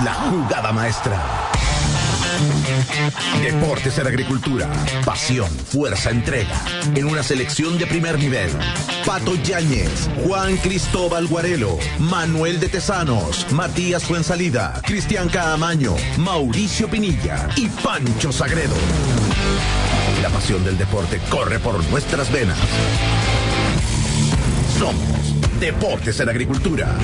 la jugada maestra. Deportes en Agricultura. Pasión, fuerza, entrega. En una selección de primer nivel. Pato Yáñez, Juan Cristóbal Guarelo, Manuel de Tesanos, Matías Fuensalida, Cristian Caamaño, Mauricio Pinilla y Pancho Sagredo. La pasión del deporte corre por nuestras venas. Somos Deportes en Agricultura.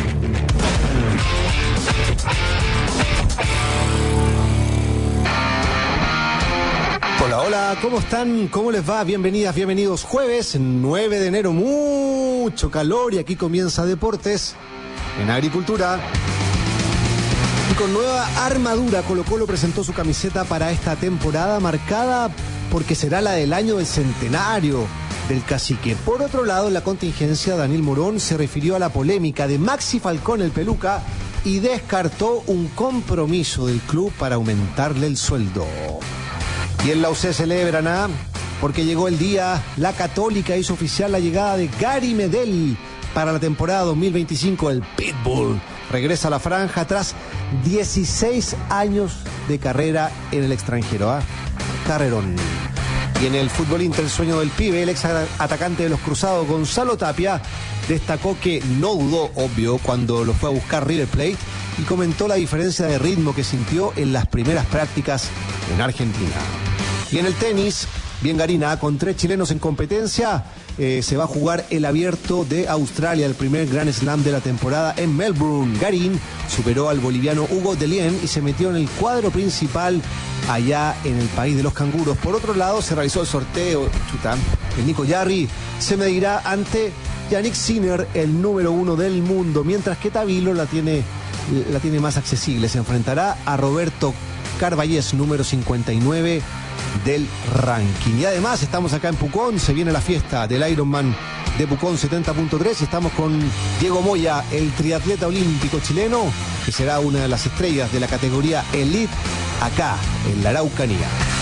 Hola, hola, ¿cómo están? ¿Cómo les va? Bienvenidas, bienvenidos. Jueves 9 de enero, mucho calor y aquí comienza Deportes en Agricultura. Y con nueva armadura, Colo-Colo presentó su camiseta para esta temporada marcada porque será la del año del centenario del Cacique. Por otro lado, en la contingencia, Daniel Morón se refirió a la polémica de Maxi Falcón, el Peluca, y descartó un compromiso del club para aumentarle el sueldo. Y en la UC celebran, porque llegó el día, la Católica hizo oficial la llegada de Gary Medel para la temporada 2025. El Pitbull regresa a la franja tras 16 años de carrera en el extranjero. Carrerón. Y en el fútbol inter, el sueño del pibe, el ex atacante de los Cruzados, Gonzalo Tapia, destacó que no dudó, obvio, cuando lo fue a buscar River Plate y comentó la diferencia de ritmo que sintió en las primeras prácticas en Argentina. Y en el tenis, bien Garina, con 3 chilenos en competencia, se va a jugar el Abierto de Australia, el primer Grand Slam de la temporada en Melbourne. Garín superó al boliviano Hugo Dellien y se metió en el cuadro principal allá en el país de los canguros. Por otro lado, se realizó el sorteo, el Nico Yarri se medirá ante Yannick Sinner, el número 1 del mundo, mientras que Tavilo la tiene más accesible. Se enfrentará a Roberto Carballés, número 59 del ranking. Y además estamos acá en Pucón, se viene la fiesta del Ironman de Pucón 70.3 y estamos con Diego Moya, el triatleta olímpico chileno, que será una de las estrellas de la categoría Elite acá en la Araucanía.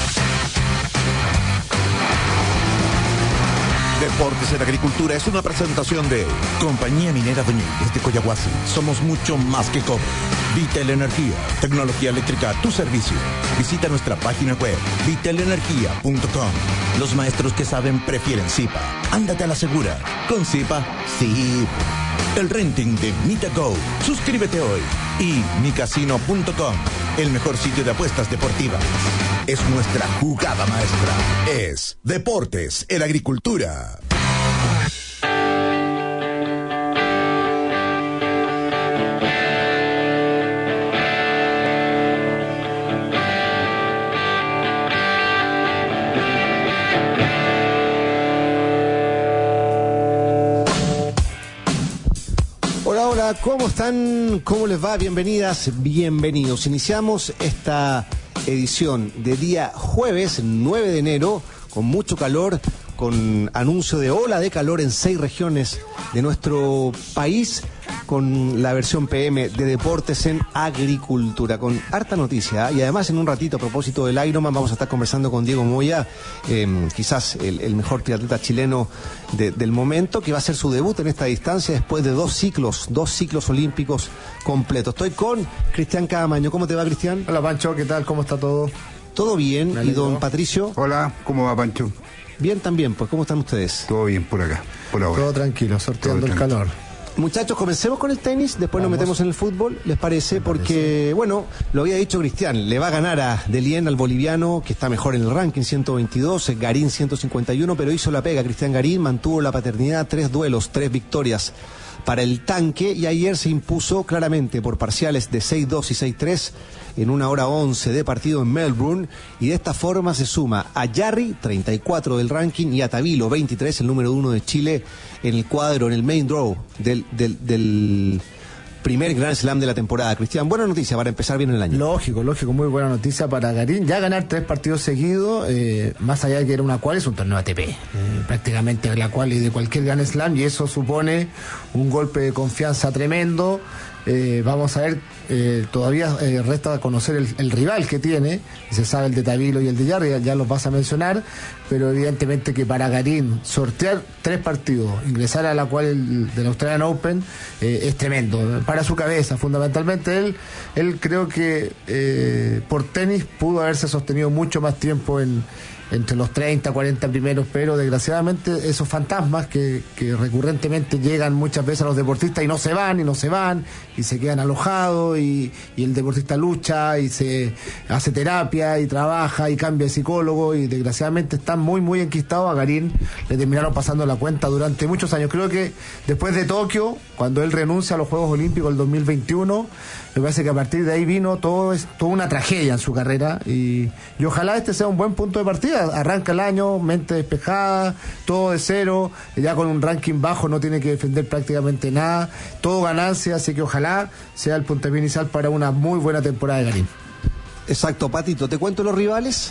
Deportes en Agricultura es una presentación de Compañía Minera Doñínguez de Coyahuasi. Somos mucho más que cobre. Vitel Energía, tecnología eléctrica a tu servicio. Visita nuestra página web vitelenergia.com. Los maestros que saben prefieren Zipa. Ándate a la segura. Con Zipa, sí. El renting de MitaGo. Suscríbete hoy. Y micasino.com, el mejor sitio de apuestas deportivas. Es nuestra jugada maestra. Es Deportes en Agricultura. Hola, ¿cómo están? ¿Cómo les va? Bienvenidas, bienvenidos. Iniciamos esta edición de día jueves 9 de enero con mucho calor, con anuncio de ola de calor en 6 regiones de nuestro país, con la versión PM de Deportes en Agricultura, con harta noticia. Y además en un ratito, a propósito del Ironman, vamos a estar conversando con Diego Moya, quizás el mejor triatleta chileno del momento, que va a hacer su debut en esta distancia después de dos ciclos olímpicos completos. Estoy con Cristian Caamaño. ¿Cómo te va, Cristian? Hola, Pancho, ¿qué tal? ¿Cómo está todo? Todo bien. ¿Y don Patricio? Hola, ¿cómo va, Pancho? Bien también, pues ¿cómo están ustedes? Todo bien por acá, por ahora. Todo tranquilo, sorteando el calor. Muchachos, comencemos con el tenis, después nos metemos en el fútbol, ¿les parece? Porque, bueno, lo había dicho Cristian, le va a ganar a Dellien, al boliviano, que está mejor en el ranking, 122, Garín 151, pero hizo la pega. Cristian Garín mantuvo la paternidad, 3 duelos, 3 victorias para el tanque, y ayer se impuso claramente por parciales de 6-2 y 6-3 en 1 hora 11 de partido en Melbourne, y de esta forma se suma a Yarri, 34 del ranking, y a Tavilo, 23, el número 1 de Chile, en el cuadro, en el main draw del primer Grand Slam de la temporada. Cristian, buena noticia para empezar bien el año. Lógico, muy buena noticia para Garín. Ya ganar 3 partidos seguidos, más allá de que era una quali, es un torneo ATP. Prácticamente la quali de cualquier Grand Slam, y eso supone un golpe de confianza tremendo. Vamos a ver, todavía resta conocer el rival que tiene, se sabe el de Tavilo y el de Jarry, ya los vas a mencionar, pero evidentemente que para Garín sortear 3 partidos, ingresar a la cual del Australian Open, es tremendo, para su cabeza fundamentalmente. Él creo que por tenis pudo haberse sostenido mucho más tiempo entre los 30, 40 primeros, pero desgraciadamente esos fantasmas que recurrentemente llegan muchas veces a los deportistas y no se van y se quedan alojados y el deportista lucha y se hace terapia y trabaja y cambia de psicólogo y desgraciadamente están muy muy enquistados. A Garín le terminaron pasando la cuenta durante muchos años. Creo que después de Tokio, cuando él renuncia a los Juegos Olímpicos del 2021, me parece que a partir de ahí vino toda una tragedia en su carrera y ojalá este sea un buen punto de partida. Arranca el año, mente despejada, todo de cero, ya con un ranking bajo, no tiene que defender prácticamente nada, todo ganancia, así que ojalá sea el puntapié inicial para una muy buena temporada de Garín. Exacto, Patito, ¿te cuento los rivales?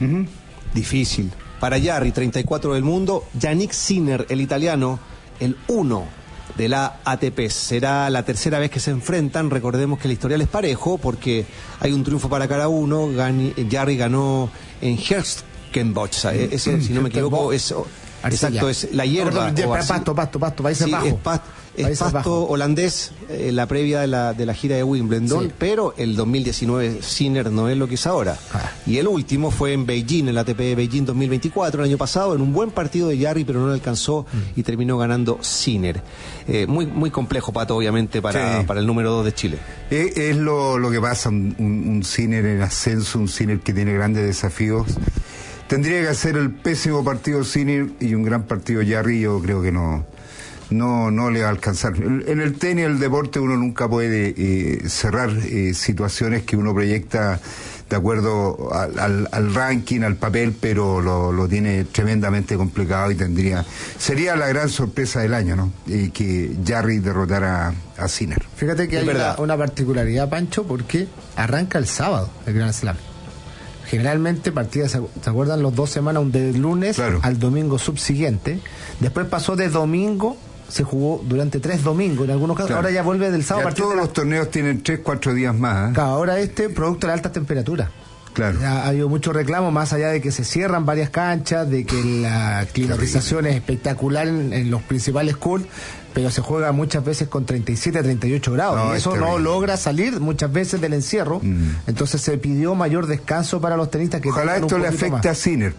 Difícil. Para Jarry, 34 del mundo, Yannick Sinner, el italiano, el 1 de la ATP. Será la tercera vez que se enfrentan. Recordemos que el historial es parejo porque hay un triunfo para cada uno. Jarry ganó en Herzogenaurach, si no me equivoco, es exacto, es la hierba. Pasto, Países Bajos. Es pasto holandés, la previa de la gira de Wimbledon, sí. Pero el 2019 Sinner no es lo que es ahora. Y el último fue en Beijing, en la ATP de Beijing 2024, el año pasado, en un buen partido de Jarry, pero no le alcanzó y terminó ganando Sinner. Muy, muy complejo, Pato, obviamente, para el número 2 de Chile. Es lo que pasa, un Sinner en ascenso, un Sinner que tiene grandes desafíos. Tendría que hacer el pésimo partido Sinner y un gran partido Jarry. Yo creo que no le va a alcanzar. En el tenis, el deporte, uno nunca puede cerrar situaciones que uno proyecta de acuerdo al ranking, al papel, pero lo tiene tremendamente complicado y sería la gran sorpresa del año, ¿no? Que Jarry derrotara a Sinner. Fíjate que hay una particularidad, Pancho, porque arranca el sábado el Grand Slam. Generalmente partidas, ¿se acuerdan? Los 2 semanas, de lunes al domingo subsiguiente. Después pasó de domingo, se jugó durante 3 domingos en algunos casos. Ahora ya vuelve del sábado. Todos los torneos tienen 3-4 días más. Ahora producto de la alta temperatura. Claro. Ha habido mucho reclamo, más allá de que se cierran varias canchas, de que la climatización es espectacular en los principales courts, pero se juega muchas veces con 37 a 38 grados, y eso no logra salir muchas veces del encierro. Entonces se pidió mayor descanso para los tenistas. Ojalá esto le afecte a Sinner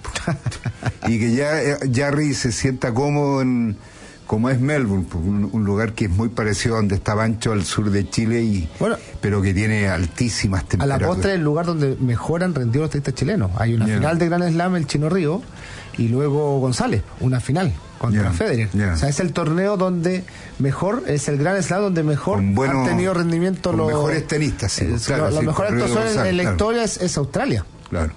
y que ya Jarry se sienta cómodo como es Melbourne, un lugar que es muy parecido a donde está Pancho, al sur de Chile, pero que tiene altísimas temperaturas. A la postre es el lugar donde mejor han rendido los tenistas chilenos. Hay una final de Grand Slam, el Chino Río, y luego González, una final contra Federer. O sea, es el torneo donde mejor, es el Grand Slam donde mejor han tenido rendimiento los mejores tenistas. Los mejores actuaciones en la historia es Australia. Claro.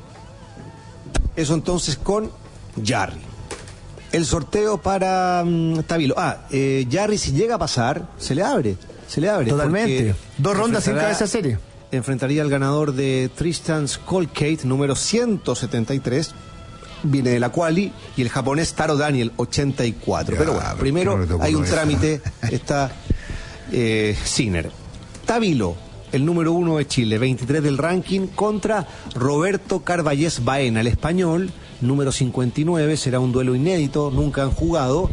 Eso entonces con Jarry. El sorteo para Tavilo. Jarry, si llega a pasar, se le abre. Totalmente. 2 rondas sin cabeza serie. Enfrentaría al ganador de Tristan's Colgate, número 173. Viene de la quali, y el japonés Taro Daniel, 84. Pero bueno, primero hay un trámite. Está Sinner. Tavilo, el número 1 de Chile, 23 del ranking, contra Roberto Carballés Baena, el español, número 59. Será un duelo inédito, nunca han jugado.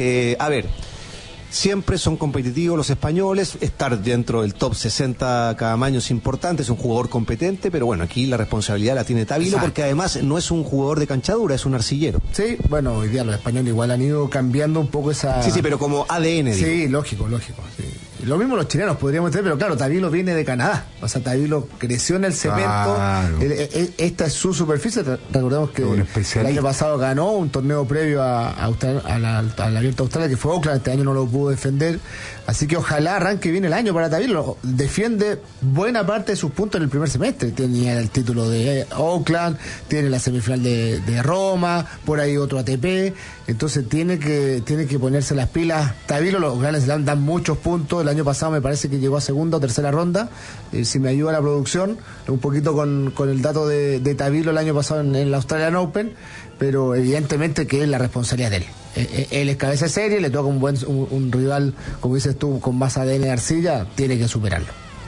Siempre son competitivos los españoles. Estar dentro del top 60 cada año es importante, es un jugador competente, pero bueno, aquí la responsabilidad la tiene Tavilo. Exacto. Porque además no es un jugador de canchadura, es un arcillero. Sí, bueno, hoy día los españoles igual han ido cambiando un poco esa... Sí, pero como ADN. Sí, digo. Lógico. Sí. Lo mismo los chilenos podríamos tener, pero claro, Tavilo viene de Canadá. O sea, Tavilo creció en el cemento. Claro. Esta es su superficie. Recordemos que el año pasado ganó un torneo previo al Abierto Australia, que fue Auckland. Este año no lo pudo defender. Así que ojalá arranque bien el año para Tavilo. Defiende buena parte de sus puntos en el primer semestre. Tenía el título de Auckland, tiene la semifinal de Roma, por ahí otro ATP. Entonces tiene que ponerse las pilas. Tavilo, los Grand Slam dan muchos puntos. El año pasado me parece que llegó a segunda o tercera ronda. Si me ayuda la producción, un poquito con el dato de Tavilo el año pasado en el Australian Open, pero evidentemente que es la responsabilidad de él. Él es cabeza de serie, le toca un rival, como dices tú, con más ADN de arcilla, tiene que superarlo.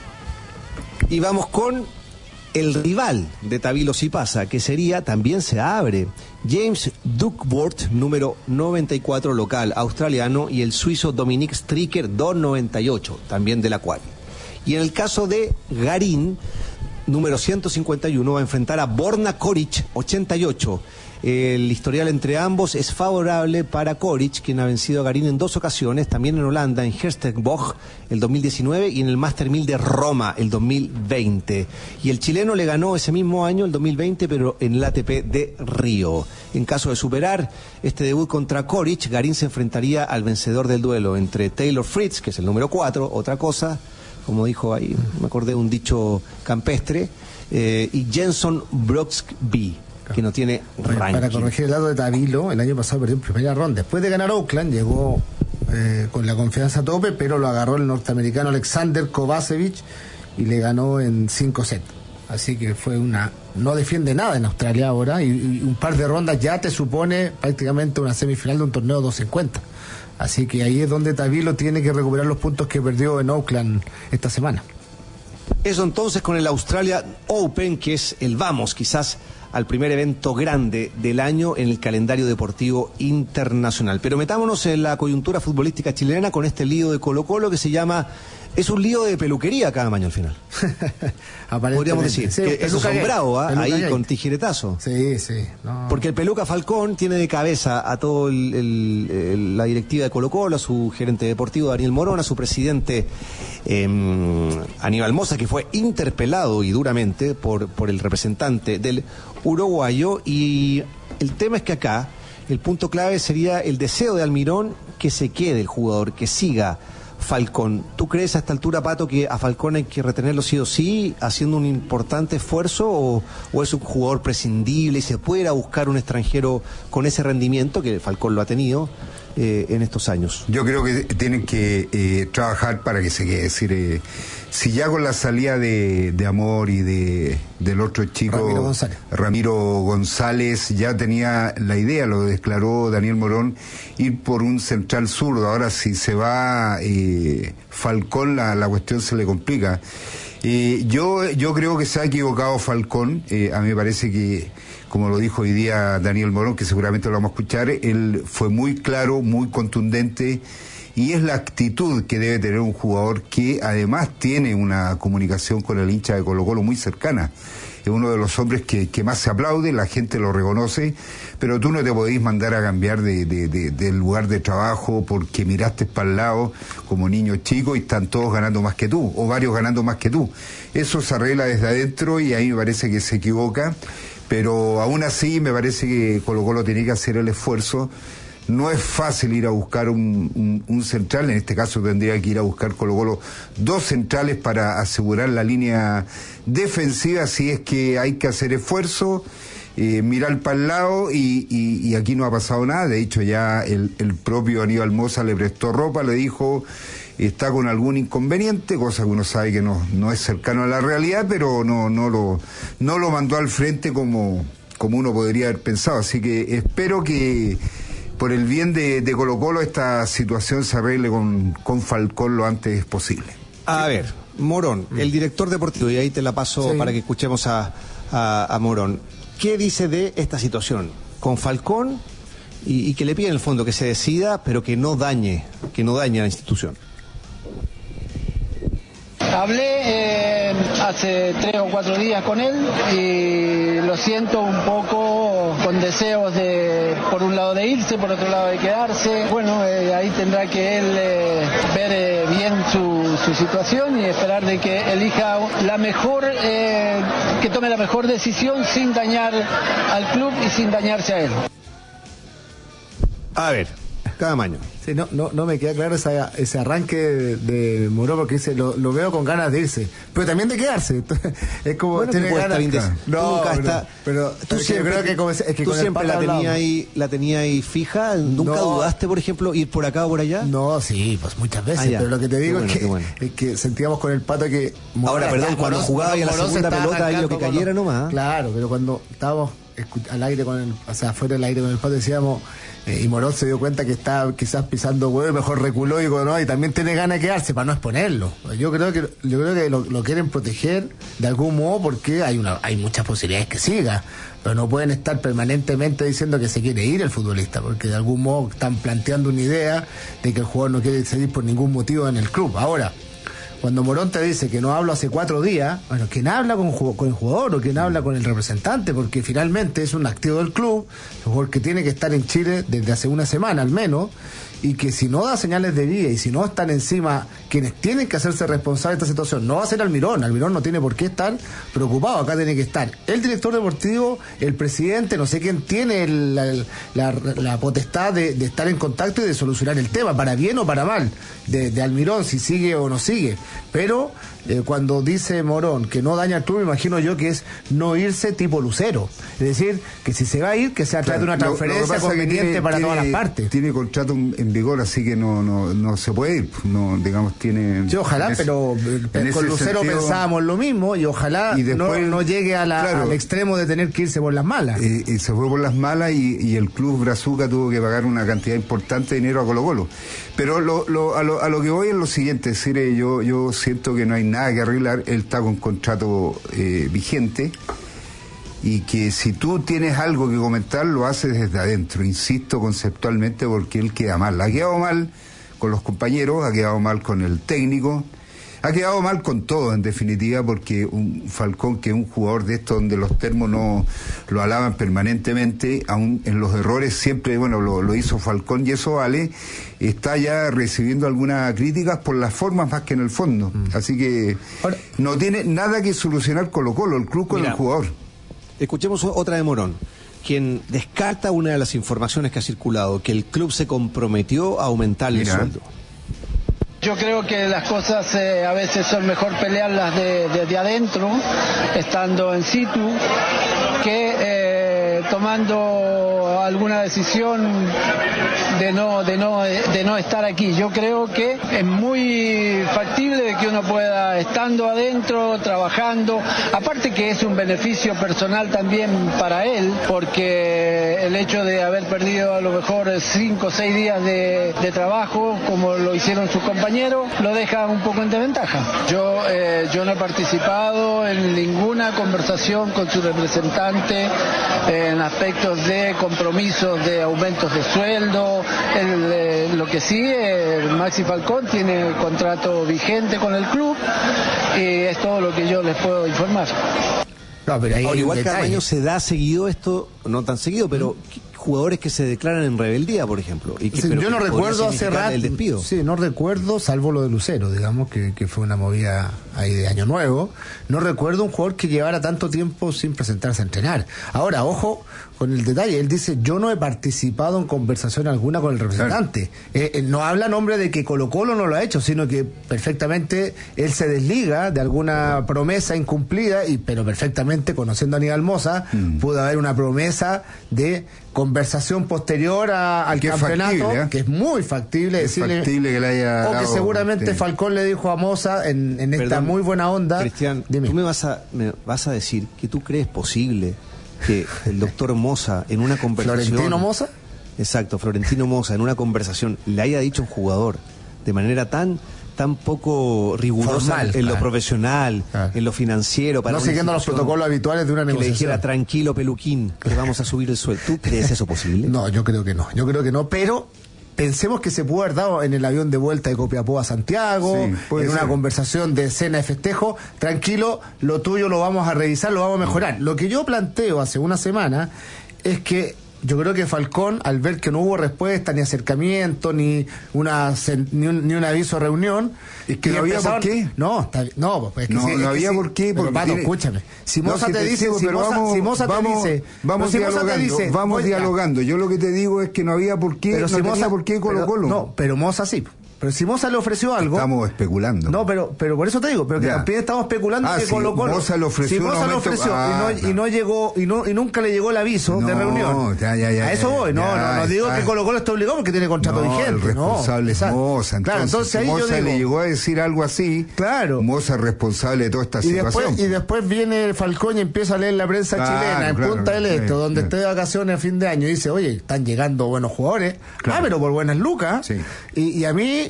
Y vamos con el rival de Tavilo si pasa, que sería, también se abre, James Duckworth, número 94 local, australiano, y el suizo Dominic Stricker, 298, también de la cual. Y en el caso de Garín, número 151, va a enfrentar a Borna Coric, 88. El historial entre ambos es favorable para Coric, quien ha vencido a Garín en 2 ocasiones, también en Holanda, en Herstegbog, el 2019, y en el Master 1000 de Roma, el 2020. Y el chileno le ganó ese mismo año, el 2020, pero en el ATP de Río. En caso de superar este debut contra Coric, Garín se enfrentaría al vencedor del duelo entre Taylor Fritz, que es el número 4, otra cosa, como dijo ahí, me acordé de un dicho campestre, y Jenson Brooksby, que no tiene ranking. Para corregir el lado de Tavilo, el año pasado perdió en primera ronda. Después de ganar Auckland, llegó con la confianza a tope, pero lo agarró el norteamericano Alexander Kovacevic y le ganó en 5 sets. Así que fue no defiende nada en Australia ahora, y un par de rondas ya te supone prácticamente una semifinal de un torneo 250. Así que ahí es donde Tavilo tiene que recuperar los puntos que perdió en Auckland esta semana. Eso entonces con el Australia Open, que es el vamos quizás al primer evento grande del año en el calendario deportivo internacional. Pero metámonos en la coyuntura futbolística chilena con este lío de Colo-Colo que se llama... Es un lío de peluquería cada año al final. Podríamos decir. Sí, que es asombrado, ahí con tijeretazo. Sí, sí. No. Porque el Peluca Falcón tiene de cabeza a todo la directiva de Colo-Colo, a su gerente deportivo Daniel Morón, a su presidente Aníbal Mosa, que fue interpelado y duramente por el representante del uruguayo. Y el tema es que acá el punto clave sería el deseo de Almirón que se quede el jugador, que siga Falcón. ¿Tú crees a esta altura, Pato, que a Falcón hay que retenerlo sí o sí, haciendo un importante esfuerzo, o es un jugador prescindible y se puede ir a buscar un extranjero con ese rendimiento que Falcón lo ha tenido en estos años? Yo creo que tienen que trabajar para que se quede. Es decir, si ya con la salida de Amor y del otro chico Ramiro González ya tenía la idea, lo declaró Daniel Morón, ir por un central zurdo. Ahora si se va Falcón, la cuestión se le complica. Yo creo que se ha equivocado Falcón. A mí me parece que, como lo dijo hoy día Daniel Morón, que seguramente lo vamos a escuchar, él fue muy claro, muy contundente, y es la actitud que debe tener un jugador que además tiene una comunicación con el hincha de Colo-Colo muy cercana. Es uno de los hombres que más se aplaude, la gente lo reconoce, pero tú no te podés mandar a cambiar del lugar de trabajo porque miraste para el lado como niño chico y están todos ganando más que tú, o varios ganando más que tú. Eso se arregla desde adentro y ahí me parece que se equivoca, pero aún así me parece que Colo-Colo tiene que hacer el esfuerzo. No es fácil ir a buscar un central, en este caso tendría que ir a buscar Colo-Colo 2 centrales para asegurar la línea defensiva, si es que hay que hacer esfuerzo, mirar para el lado, y aquí no ha pasado nada. De hecho ya el propio Aníbal Mosa le prestó ropa, le dijo está con algún inconveniente, cosa que uno sabe que no es cercano a la realidad, pero no lo mandó al frente como uno podría haber pensado. Así que espero que por el bien de Colo-Colo esta situación se arregle con Falcón lo antes posible. A ver, Morón, el director deportivo, y ahí te la paso para que escuchemos a Morón. ¿Qué dice de esta situación con Falcón y que le pide en el fondo que se decida, pero que no dañe a la institución? Hablé hace 3 o 4 días con él y lo siento un poco con deseos de, por un lado de irse, por otro lado de quedarse. Bueno, ahí tendrá que él ver bien su situación y esperar de que elija la mejor, que tome la mejor decisión sin dañar al club y sin dañarse a él. A ver, cada maño. Sí, no me queda claro ese arranque de Morón, porque dice, lo veo con ganas de irse, pero también de quedarse. Es como bueno, tiene ganas. Pero tú siempre, yo creo que tú con siempre la tenía ahí fija. ¿Nunca dudaste, por ejemplo, ir por acá o por allá? No, sí, pues muchas veces. Pero lo que te digo es que sentíamos con el Pato que ahora, perdón, cuando jugaba y a la segunda pelota ahí lo que cayera nomás. Claro, pero cuando estábamos al aire fuera del aire con el Pato decíamos, y Morón se dio cuenta que estaba quizás pisando huevo y mejor reculó y también tiene ganas de quedarse para no exponerlo. Yo creo que lo quieren proteger de algún modo, porque hay muchas posibilidades que siga, pero no pueden estar permanentemente diciendo que se quiere ir el futbolista, porque de algún modo están planteando una idea de que el jugador no quiere seguir por ningún motivo en el club. Ahora, cuando Morón te dice que no hablo hace 4 días, bueno, ¿quién habla con el jugador o quién habla con el representante? Porque finalmente es un activo del club, el jugador que tiene que estar en Chile desde hace una semana al menos, y que si no da señales de vida y si no están encima quienes tienen que hacerse responsables de esta situación, no va a ser Almirón no tiene por qué estar preocupado, acá tiene que estar el director deportivo, el presidente, no sé quién tiene la potestad de estar en contacto y de solucionar el tema, para bien o para mal, de Almirón, si sigue o no sigue, pero cuando dice Morón que no daña al club, me imagino yo que es no irse tipo Lucero, es decir, que si se va a ir, que sea a través de una transferencia conveniente para todas las partes. Tiene contrato en vigor, así que no se puede ir, no, digamos, tiene... Sí, ojalá, pero con Lucero sentido, pensábamos lo mismo, y ojalá después, no llegue al extremo de tener que irse por las malas. Y se fue por las malas y el club Brazuca tuvo que pagar una cantidad importante de dinero a Colo-Colo. Pero a lo que voy es lo siguiente, es decir, yo siento que no hay nada que arreglar, él está con contrato vigente, y que si tú tienes algo que comentar, lo haces desde adentro, insisto, conceptualmente, porque él queda mal. Ha quedado mal con los compañeros, ha quedado mal con el técnico, ha quedado mal con todo, en definitiva, porque un Falcón, que es un jugador de esto donde los termos no lo alaban permanentemente, aún en los errores siempre, bueno, lo hizo Falcón y eso vale, está ya recibiendo algunas críticas por las formas más que en el fondo. Así que ahora, no tiene nada que solucionar Colo-Colo, el club con el jugador. Escuchemos otra de Morón, quien descarta una de las informaciones que ha circulado, que el club se comprometió a aumentarle el sueldo. Yo creo que las cosas a veces son mejor pelearlas desde adentro, estando en situ, que tomando alguna decisión de no estar aquí. Yo creo que es muy factible de que uno pueda, estando adentro, trabajando, aparte que es un beneficio personal también para él, porque el hecho de haber perdido a lo mejor 5 o 6 días de trabajo, como lo hicieron sus compañeros, lo deja un poco en desventaja. Yo no he participado en ninguna conversación con su representante en aspectos de compromisos de aumentos de sueldo. Lo que sí, Maxi Falcón tiene contrato vigente con el club y es todo lo que yo les puedo informar. No, pero ahí igual cada año se da seguido esto, no tan seguido, pero jugadores que se declaran en rebeldía, por ejemplo. Y que, sí, yo no recuerdo hace rato el despido. Sí, no recuerdo, salvo lo de Lucero, digamos, que fue una movida ahí de Año Nuevo. No recuerdo un jugador que llevara tanto tiempo sin presentarse a entrenar. Ahora, ojo con el detalle, él dice, yo no he participado en conversación alguna con el representante. No habla a nombre de que Colo-Colo no lo ha hecho, sino que perfectamente él se desliga de alguna promesa incumplida, pero perfectamente, conociendo a Aníbal Mosa, pudo haber una promesa de conversación posterior al campeonato, factible, que es muy factible, es factible que le haya o que seguramente Falcón le dijo a Mosa en esta muy buena onda. Cristian, tú me vas a decir que tú crees posible que el doctor Mosa en una conversación... ¿Florentino Mosa? Exacto, Florentino Mosa en una conversación le haya dicho a un jugador de manera tan poco rigurosa formal, en lo profesional, en lo financiero, para no siguiendo los protocolos habituales de una negociación, que le dijera, tranquilo Peluquín, que vamos a subir el sueldo. ¿Tú crees eso posible? No, yo creo que no, pero pensemos que se pudo haber dado en el avión de vuelta de Copiapó a Santiago, en una conversación de cena de festejo, tranquilo, lo tuyo lo vamos a revisar, lo vamos a mejorar. Lo que yo planteo hace una semana es que yo creo que Falcón, al ver que no hubo respuesta, ni acercamiento, ni un aviso de reunión... Es que no había por qué. No, no había por qué. Pero, Pato, escúchame. Si Moza te dice... Vamos dialogando. Yo lo que te digo es que no había por qué, pero no tenía por qué Colo-Colo. No, pero Moza sí. Pero si Moza le ofreció algo... Estamos especulando. No, pero por eso te digo, pero que también estamos especulando que Colo-Colo... Moza le ofreció, si Moza lo ofreció y no llegó, y nunca le llegó el aviso de reunión. A eso voy. No digo que Colo-Colo está obligado porque tiene contrato vigente. El responsable es Moza. Entonces, si Moza le llegó a decir algo así, Moza es responsable de toda esta situación. Y después viene Falcón y empieza a leer la prensa chilena en Punta del Este, donde esté de vacaciones a fin de año, y dice, oye, están llegando buenos jugadores, pero por buenas lucas. Y a mí...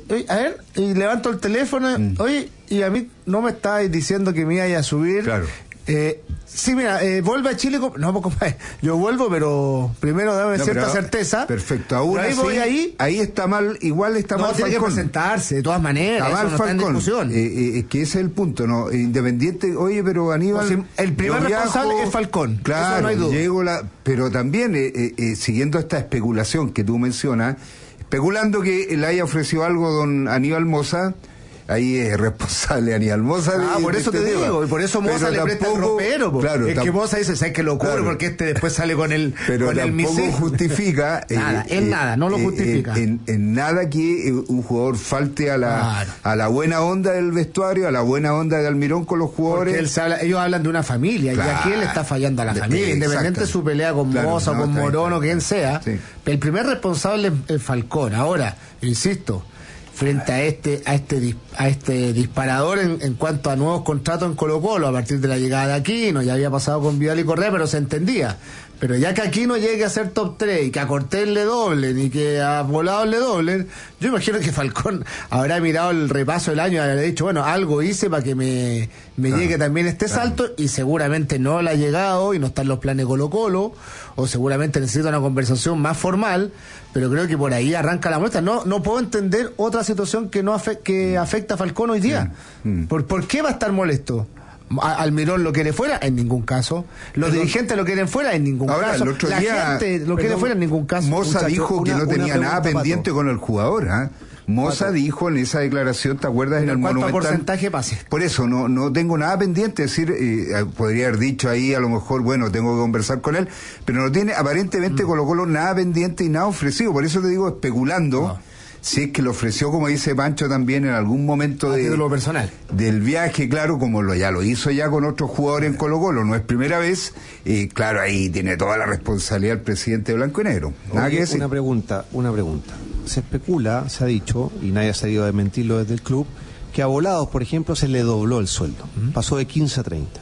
Y levanto el teléfono, oye, y a mí no me estáis diciendo que me iba a subir. Sí, mira, vuelve a Chile. No, compadre, yo vuelvo, pero primero dame cierta certeza. Perfecto, aún así, ahí está mal, igual está mal Falcón. Tiene que presentarse, de todas maneras. Está mal Falcón. Es que ese es el punto, ¿no? Independiente, oye, pero Aníbal... el primer responsable es Falcón. Claro, eso no hay duda. Pero también, siguiendo esta especulación que tú mencionas, especulando que le haya ofrecido algo don Aníbal Moza, ahí es responsable Aníbal Moza. Por eso te digo, y por eso Moza le presta el ropero. Claro, es que Moza dice, ¿sabes que lo cubro? Porque después sale con el tampoco justifica. Nada, no lo justifica. En nada que un jugador falte a la buena onda del vestuario, a la buena onda de Almirón con los jugadores. Porque ellos hablan de una familia, y aquí él está fallando a la familia, independiente de su pelea con Moza, con Morón o quien sea. El primer responsable es Falcón. Ahora, insisto, frente a este disparador en cuanto a nuevos contratos en Colo-Colo a partir de la llegada de Aquino, ya había pasado con Vidal y Correa, pero se entendía. Pero ya que Aquino llegue a ser top 3 y que a Cortés le doblen y que a Volado le doblen, yo imagino que Falcón habrá mirado el repaso del año y habrá dicho, bueno, algo hice para que me llegue también este salto, y seguramente no le ha llegado y no está en los planes Colo-Colo, o seguramente necesita una conversación más formal, pero creo que por ahí arranca la muestra. No puedo entender otra situación que afecta a Falcón hoy día. ¿Por qué va a estar molesto? Almirón lo quiere fuera, en ningún caso. Los dirigentes lo quieren fuera, en ningún caso. La gente lo quiere fuera, en ningún caso. Moza dijo que no tenía nada pendiente con el jugador. Moza dijo en esa declaración, ¿te acuerdas? En el Monumental. ¿Cuánto porcentaje pase? Por eso, no tengo nada pendiente. Es decir, podría haber dicho ahí, a lo mejor, bueno, tengo que conversar con él, pero no tiene aparentemente Colo-Colo nada pendiente y nada ofrecido. Por eso te digo, especulando. Si es que lo ofreció, como dice Pancho también, en algún momento de lo personal del viaje, claro, como ya lo hizo ya con otros jugadores en Colo-Colo, no es primera vez, claro, ahí tiene toda la responsabilidad el presidente de Blanco y Negro. Nada que decir. Una pregunta. Se especula, se ha dicho, y nadie ha salido a desmentirlo desde el club, que a Volados, por ejemplo, se le dobló el sueldo, pasó de 15 a 30.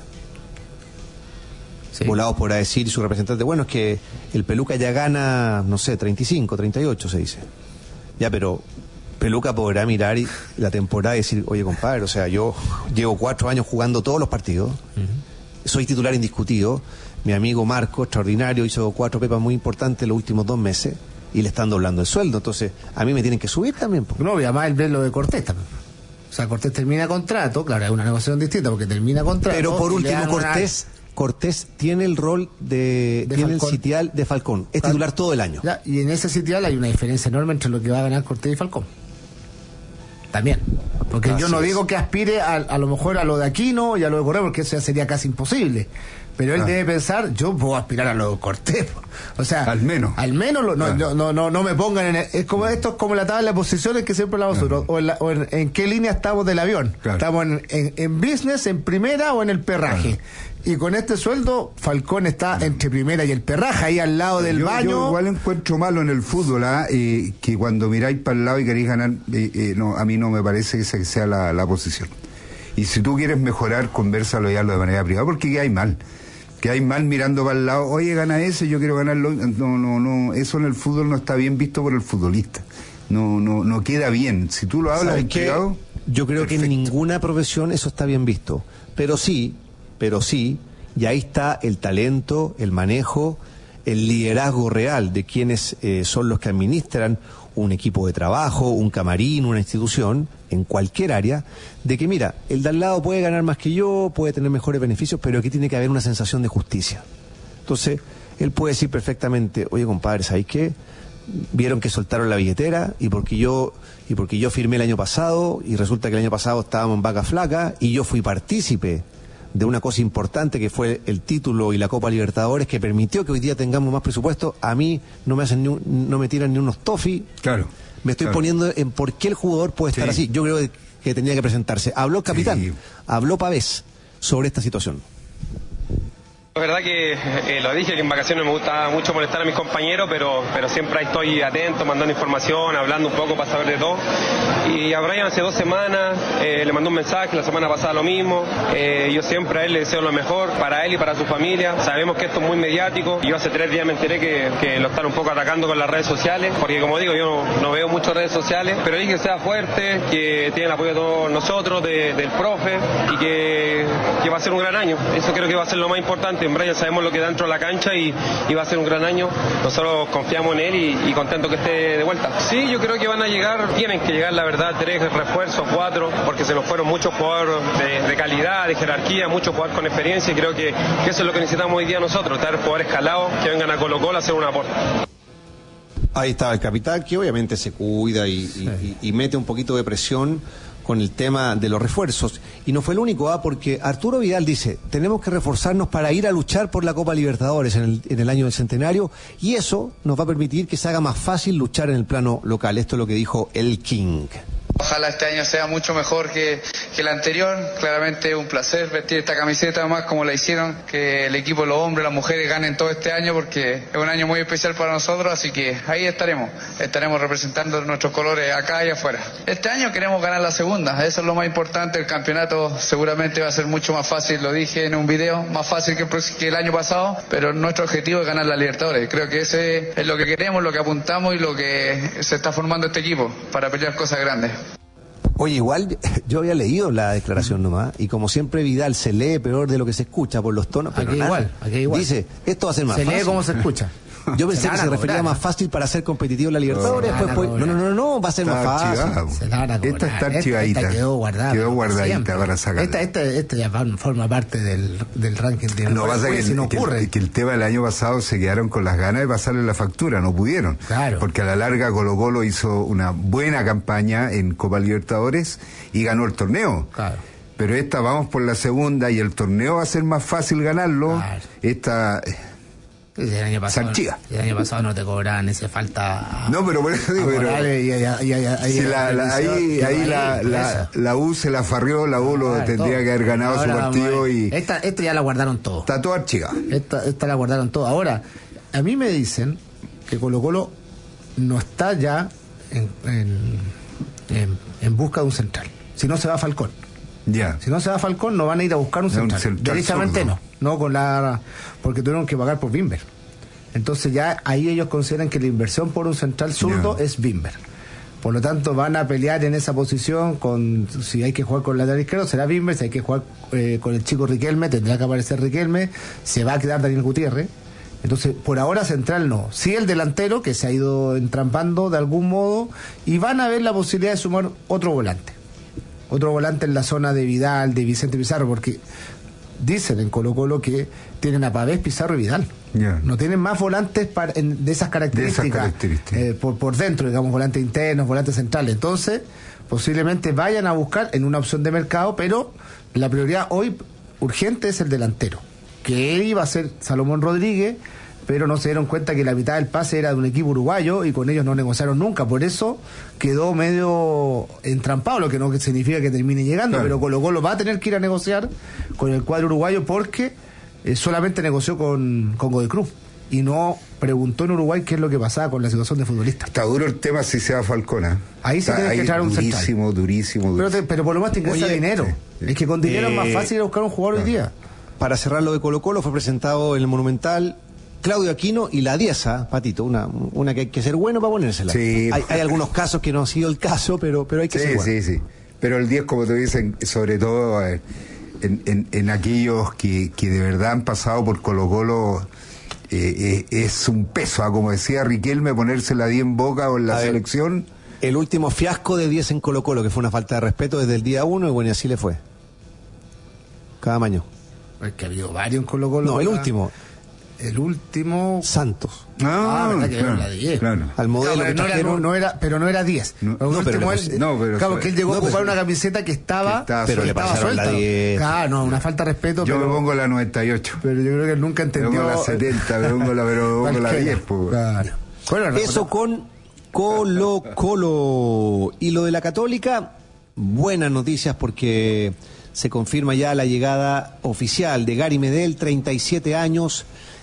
Volados podrá decir, su representante, bueno, es que el Peluca ya gana, no sé, 35, 38 se dice. Ya, pero Peluca podrá mirar la temporada y decir, oye, compadre, o sea, yo llevo 4 años jugando todos los partidos, soy titular indiscutido, mi amigo Marco, extraordinario, hizo 4 pepas muy importantes los últimos 2 meses y le están doblando el sueldo, entonces a mí me tienen que subir también. No, y además el ver lo de Cortés también. O sea, Cortés termina contrato, claro, es una negociación distinta porque termina contrato. Pero por último, Cortés tiene el rol tiene el sitial de Falcón, es titular todo el año. Ya, y en ese sitial hay una diferencia enorme entre lo que va a ganar Cortés y Falcón. También. Porque yo no digo que aspire a lo mejor a lo de Aquino y a lo de Correa, porque eso ya sería casi imposible. Pero él debe pensar, yo puedo aspirar a lo de Cortés. O sea, al menos no me pongan esto es como la tabla de posiciones que siempre hablamos nosotros, o en qué línea estamos del avión. Estamos en business, en primera o en el perraje. Y con este sueldo, Falcón está entre primera y el perraje, ahí al lado del baño. Yo igual encuentro malo en el fútbol, que cuando miráis para el lado y queréis ganar, a mí no me parece que esa sea la posición. Y si tú quieres mejorar, convérsalo ya de manera privada, porque que hay mal mirando para el lado, oye, gana ese, yo quiero ganarlo. No, eso en el fútbol no está bien visto por el futbolista. No queda bien. Si tú lo hablas en privado, yo creo que en ninguna profesión eso está bien visto. Pero sí, y ahí está el talento, el manejo, el liderazgo real de quienes son los que administran un equipo de trabajo, un camarín, una institución, en cualquier área, de que mira, el de al lado puede ganar más que yo, puede tener mejores beneficios, pero aquí tiene que haber una sensación de justicia. Entonces, él puede decir perfectamente, oye compadre, ¿sabéis qué? Vieron que soltaron la billetera y porque yo firmé el año pasado y resulta que el año pasado estábamos en vaca flaca y yo fui partícipe de una cosa importante que fue el título y la Copa Libertadores que permitió que hoy día tengamos más presupuesto. A mí no me tiran ni unos toffee. Claro. Me estoy poniendo en por qué el jugador puede estar así. Yo creo que tenía que presentarse. Habló el capitán, habló Pavés sobre esta situación. La verdad que lo dije que en vacaciones me gusta mucho molestar a mis compañeros, pero siempre ahí estoy atento, mandando información, hablando un poco para saber de todo. Y a Brian hace 2 semanas le mandé un mensaje, la semana pasada lo mismo. Yo siempre a él le deseo lo mejor para él y para su familia. Sabemos que esto es muy mediático. Yo hace 3 días me enteré que lo están un poco atacando con las redes sociales, porque como digo, yo no veo muchas redes sociales, pero dije que sea fuerte, que tiene el apoyo de todos nosotros, del profe, y que va a ser un gran año. Eso creo que va a ser lo más importante. En Brian sabemos lo que da dentro de la cancha y va a ser un gran año. Nosotros confiamos en él y contento que esté de vuelta. Sí, yo creo que van a llegar, tienen que llegar la verdad 3 refuerzos, 4, porque se nos fueron muchos jugadores de calidad, de jerarquía, muchos jugadores con experiencia y creo que eso es lo que necesitamos hoy día nosotros, traer jugadores calados que vengan a Colo-Colo a hacer un aporte. Ahí estaba el capitán que obviamente se cuida y mete un poquito de presión con el tema de los refuerzos. Y no fue el único, porque Arturo Vidal dice, tenemos que reforzarnos para ir a luchar por la Copa Libertadores en el año del centenario, y eso nos va a permitir que se haga más fácil luchar en el plano local. Esto es lo que dijo el King. Ojalá este año sea mucho mejor que el anterior. Claramente un placer vestir esta camiseta, además como la hicieron, que el equipo, los hombres, las mujeres ganen todo este año porque es un año muy especial para nosotros, así que ahí estaremos representando nuestros colores acá y afuera. Este año queremos ganar la segunda, eso es lo más importante. El campeonato seguramente va a ser mucho más fácil, lo dije en un video, más fácil que el año pasado, pero nuestro objetivo es ganar la Libertadores. Creo que ese es lo que queremos, lo que apuntamos y lo que se está formando este equipo para pelear cosas grandes. Oye, igual yo había leído la declaración nomás, y como siempre Vidal se lee peor de lo que se escucha por los tonos, pero aquí igual. Dice, esto va a ser más fácil. Se lee como se escucha. Yo pensé que se refería más fácil para ser competitivo en la Libertadores. No, va a ser más fácil. Esta está archivadita. Esta quedó guardadita para sacarla. Esta ya forma parte del ranking. No pasa que el tema del año pasado se quedaron con las ganas de pasarle la factura, no pudieron. Claro. Porque a la larga Colo-Colo hizo una buena campaña en Copa Libertadores y ganó el torneo. Claro. Pero esta vamos por la segunda y el torneo va a ser más fácil ganarlo. Claro. Esta... El año pasado no te cobraban ese falta. No, pero por eso digo, la U se la farrió, la U lo tendría que haber ganado ahora, su partido y esta ya la guardaron todo. Está todo archivado. Esta la guardaron todo. Ahora, a mí me dicen que Colo-Colo no está ya en busca de un central. Si no se va Falcón. Ya. Si no se va Falcón, no van a ir a buscar un central. Derechamente no porque tuvieron que pagar por Bimber. Entonces ya ahí ellos consideran que la inversión por un central zurdo es Bimber. Por lo tanto van a pelear en esa posición si hay que jugar con el lateral izquierdo será Bimber, si hay que jugar con el chico Riquelme tendrá que aparecer Riquelme, se va a quedar Daniel Gutiérrez. Entonces por ahora central no, sí el delantero que se ha ido entrampando de algún modo, y van a ver la posibilidad de sumar otro volante en la zona de Vidal, de Vicente Pizarro, porque dicen en Colo-Colo que tienen a Pavés, Pizarro y Vidal. Yeah. No tienen más volantes de esas características. Por dentro, digamos, volantes internos, volantes centrales. Entonces, posiblemente vayan a buscar en una opción de mercado, pero la prioridad hoy urgente es el delantero, que iba a ser Salomón Rodríguez, pero no se dieron cuenta que la mitad del pase era de un equipo uruguayo y con ellos no negociaron nunca, por eso quedó medio entrampado, lo que no significa que termine llegando, claro. Pero Colo-Colo va a tener que ir a negociar con el cuadro uruguayo porque solamente negoció con Godoy Cruz y no preguntó en Uruguay qué es lo que pasaba con la situación de futbolista. Está duro el tema si se va Falcona. Ahí se tiene que echar un central. Durísimo. Pero por lo más te ingresa dinero. Sí. Es que con dinero es más fácil ir a buscar un jugador hoy día. Para cerrar lo de Colo-Colo, fue presentado en el Monumental Claudio Aquino y la 10, Patito, una que hay que ser bueno para ponérsela. Sí. Hay algunos casos que no ha sido el caso, pero hay que ser bueno. Sí. Pero el 10, como te dicen, sobre todo en aquellos que de verdad han pasado por Colo-Colo, es un peso, como decía Riquelme, ponerse la 10 en Boca o en la selección. El último fiasco de 10 en Colo-Colo, que fue una falta de respeto desde el día 1, y bueno, y así le fue. Cada año. Es que ha habido varios en Colo-Colo. No, el último. El último... Santos. verdad que era la 10. Claro. Al modelo Claro, que trajeron. pero no era 10. Claro, que él llegó a ocupar una camiseta que estaba pero le estaba pasaron suelta. la 10. Claro, no, una falta de respeto. Yo pero, me pongo la 98. pero yo creo que él nunca Me entendió. pongo la 70, me pongo la 10. Pues. Claro. Bueno, Eso con Colo-Colo. Y lo de la Católica, buenas noticias porque se confirma ya la llegada oficial de Gary Medel, 37 años,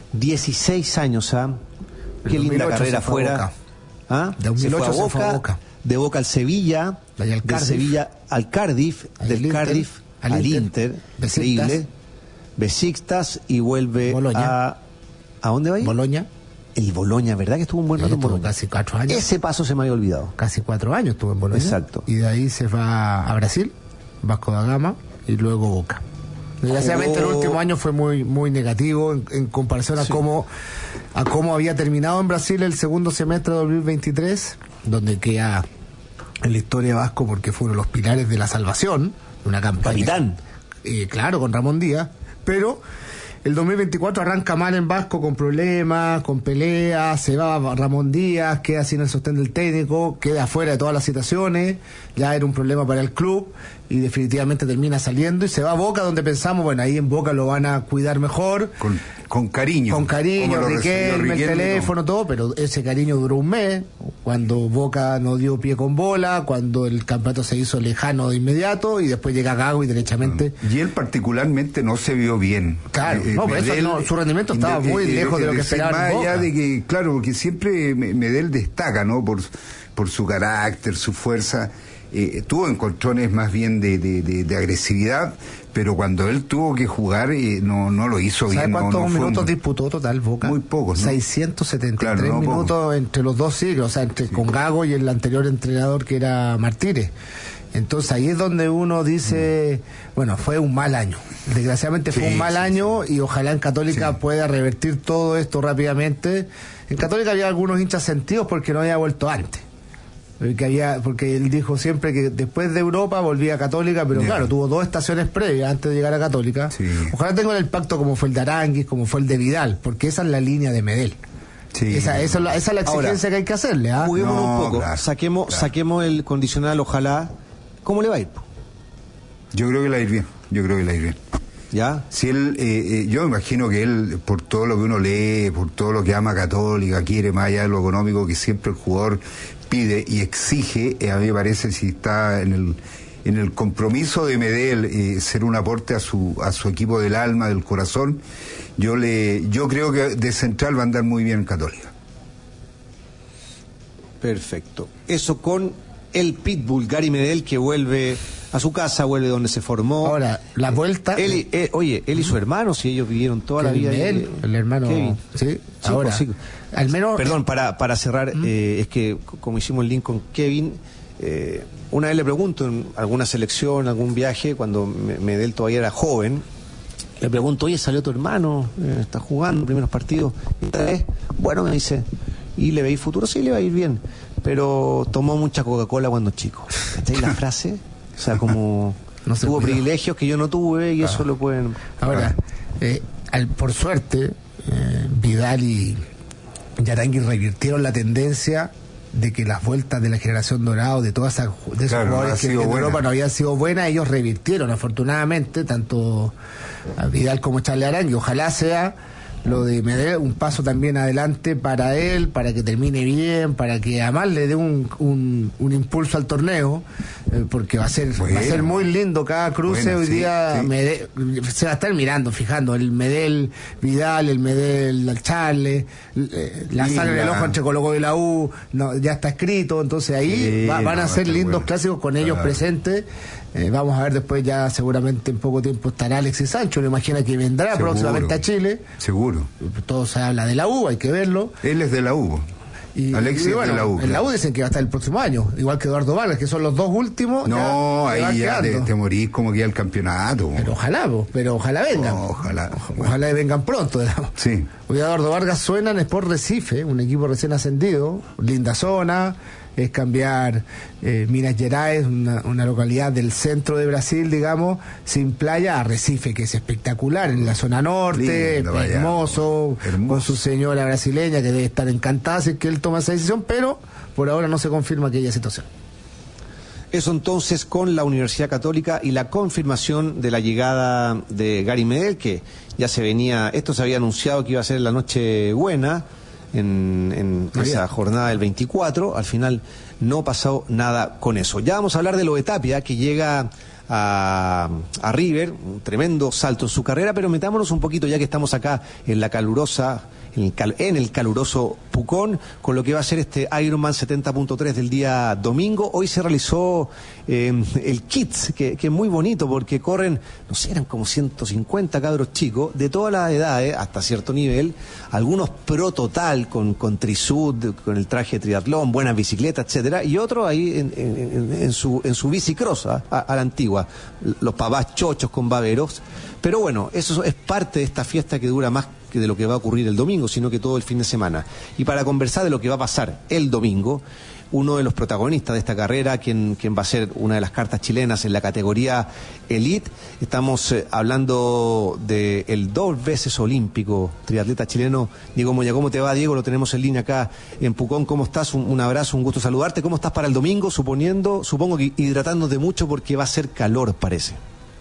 16 años, ¿ah? Qué linda carrera fuera. ¿Ah? De 2008 se fue a Boca. De Boca al Sevilla, de Sevilla al Cardiff, del Cardiff al Inter, increíble. Besiktas y vuelve Boloña. ¿A dónde va a ir? Boloña. El Boloña, ¿verdad que estuvo un buen rato en Estuvo Boloña? casi 4 años. Ese paso se me había olvidado. Casi 4 años estuvo en Boloña. Exacto. Y de ahí se va a Brasil, Vasco da Gama y luego Boca. Desgraciadamente el último año fue muy negativo en comparación a cómo había terminado en Brasil el segundo semestre de 2023, donde queda en la historia de Vasco porque fue uno de los pilares de la salvación, una campaña. Capitán. Claro, con Ramón Díaz, pero el 2024 arranca mal en Vasco, con problemas, con peleas, se va Ramón Díaz, queda sin el sostén del técnico, queda afuera de todas las situaciones, ya era un problema para el club y definitivamente termina saliendo y se va a Boca, donde pensamos, bueno, ahí en Boca lo van a cuidar mejor. Con cariño. Con cariño, Como lo Riquelme, el teléfono, todo, pero ese cariño duró un mes, cuando Boca no dio pie con bola, cuando el campeonato se hizo lejano de inmediato y después llega Gago y derechamente... Y él particularmente no se vio bien. Claro, por eso su rendimiento estaba muy lejos de lo que esperaban. Más allá de que, claro, porque siempre Medel destaca, ¿no? Por su carácter, su fuerza. Tuvo encontrones más bien de agresividad, pero cuando él tuvo que jugar no lo hizo bien. ¿Sabe cuántos minutos muy, disputó total Boca? Muy pocos, ¿no? 673 claro, minutos poco. entre los dos siglos, o sea, con Gago y el anterior entrenador que era Martínez. Entonces ahí es donde uno dice, bueno, fue un mal año. Desgraciadamente fue un mal año y ojalá en Católica pueda revertir todo esto rápidamente. En Católica había algunos hinchas sentidos porque no había vuelto antes. Porque él dijo siempre que después de Europa volvía a Católica, pero claro, tuvo 2 estaciones previas antes de llegar a Católica. Ojalá tenga el pacto como fue el de Aranguis, como fue el de Vidal, porque esa es la línea de Medel. Esa es la exigencia Ahora, que hay que hacerle. Juguemos un poco, claro, saquemos el condicional, ojalá. ¿Cómo le va a ir? Yo creo que le va a ir bien. ¿Ya? Si él, yo me imagino que él, por todo lo que uno lee, por todo lo que ama Católica, quiere más allá de lo económico que siempre el jugador pide y exige, a mí me parece, si está en el compromiso de Medel, ser un aporte a su equipo del alma, del corazón, yo creo que de central va a andar muy bien en Católica. Perfecto. Eso con el Pitbull, Gary Medel, que vuelve a su casa, vuelve donde se formó. Ahora, la vuelta... Él y su hermano, si ellos vivieron toda la vida... el hermano... Kevin. Sí, Sí, ahora... pues, sí. Al menos... Perdón, para cerrar, es que como hicimos el link con Kevin, una vez le pregunto en alguna selección, algún viaje, cuando Medel todavía era joven, le pregunto, oye, salió tu hermano, está jugando primeros partidos, y esta vez, bueno, me dice, ¿y le veis futuro? Sí, le va a ir bien, pero tomó mucha Coca-Cola cuando chico. ¿Estáis la frase? O sea, como no tuvo cuidó. Privilegios que yo no tuve y eso lo pueden... Ahora, por suerte, Vidal y Aranguis revirtieron la tendencia de que las vueltas de la generación dorada, de todas esas de esos jugadores que en Europa no habían sido buenas, ellos revirtieron afortunadamente, tanto a Vidal como Charles Aranguis. Ojalá sea lo de Medel un paso también adelante para él, para que termine bien, para que además le dé un impulso al torneo, porque va a ser muy lindo cada cruce. Hoy día Medel, se va a estar mirando, fijando el Medel Vidal, el Medel Charles, la sangre del ojo entre Colo-Colo y la U, ya está escrito, entonces ahí van a ser lindos clásicos con ellos presentes. Vamos a ver después, ya seguramente en poco tiempo estará Alexis Sánchez, me imagino que vendrá próximamente a Chile. Seguro. Todo se habla de la U, hay que verlo. Él es de la U. Alexis es de la U. En la U dicen que va a estar el próximo año, igual que Eduardo Vargas, que son los dos últimos. No, ahí ya te morís como que ya el campeonato. Pero ojalá vengan. Ojalá vengan pronto, digamos. Sí. Hoy Eduardo Vargas suena en Sport Recife, un equipo recién ascendido, linda zona. es cambiar Minas Gerais, una localidad del centro de Brasil, digamos, sin playa, a Recife, que es espectacular, en la zona norte, lindo, hermoso, con su señora brasileña, que debe estar encantada si es que él toma esa decisión, pero por ahora no se confirma aquella situación. Eso entonces con la Universidad Católica y la confirmación de la llegada de Gary Medel, que ya se venía, esto se había anunciado que iba a ser la Nochebuena en esa jornada del 24, al final no pasó nada con eso. Ya vamos a hablar de lo de Tapia, que llega a River, un tremendo salto en su carrera, pero metámonos un poquito, ya que estamos acá en la calurosa, en el caluroso Pucón, con lo que va a ser este Ironman 70.3 del día domingo. Hoy se realizó el Kids, que es muy bonito porque corren, no sé, eran como 150 cabros chicos de todas las edades, hasta cierto nivel, algunos pro total, con trisud, con el traje de triatlón, buenas bicicletas, etcétera, y otros ahí en su bicicross a la antigua, los papás chochos con baberos. Pero bueno, eso es parte de esta fiesta que dura más que de lo que va a ocurrir el domingo, sino que todo el fin de semana. Y para conversar de lo que va a pasar el domingo, uno de los protagonistas de esta carrera, quien va a ser una de las cartas chilenas en la categoría Elite, estamos hablando del 2 veces olímpico triatleta chileno, Diego Moya. ¿Cómo te va, Diego? Lo tenemos en línea acá en Pucón. ¿Cómo estás? Un abrazo, un gusto saludarte. ¿Cómo estás para el domingo? Supongo que hidratándote mucho porque va a ser calor, parece.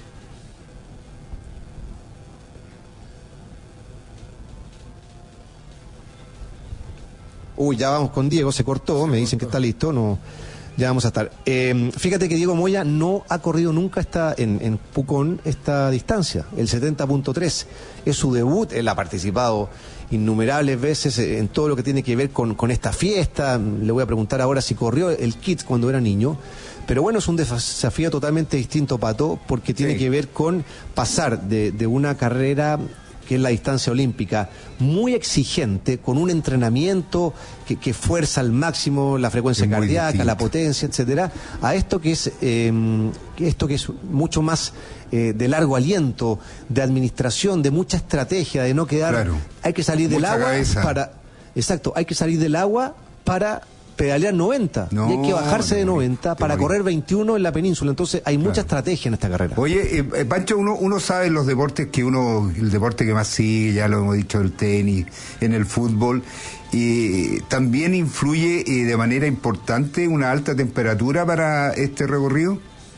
Uy, ya vamos con Diego, se cortó, me dicen que está listo, no, ya vamos a estar. Fíjate que Diego Moya no ha corrido nunca en Pucón esta distancia, el 70.3, es su debut, él ha participado innumerables veces en todo lo que tiene que ver con esta fiesta. Le voy a preguntar ahora si corrió el Kids cuando era niño, pero bueno, es un desafío totalmente distinto, Pato, porque tiene que ver con pasar de una carrera que es la distancia olímpica, muy exigente, con un entrenamiento que fuerza al máximo la frecuencia cardíaca, distinto, la potencia, etcétera, a esto que es mucho más de largo aliento, de administración, de mucha estrategia, de no quedar, claro, hay que salir del agua hay que salir del agua para pedalear 90, y hay que bajarse de 90 para correr 21 en la península. Entonces hay mucha estrategia en esta carrera. Oye, Pancho, uno sabe en los deportes que el deporte que más sigue, ya lo hemos dicho, el tenis, en el fútbol, y también influye de manera importante una alta temperatura para este recorrido.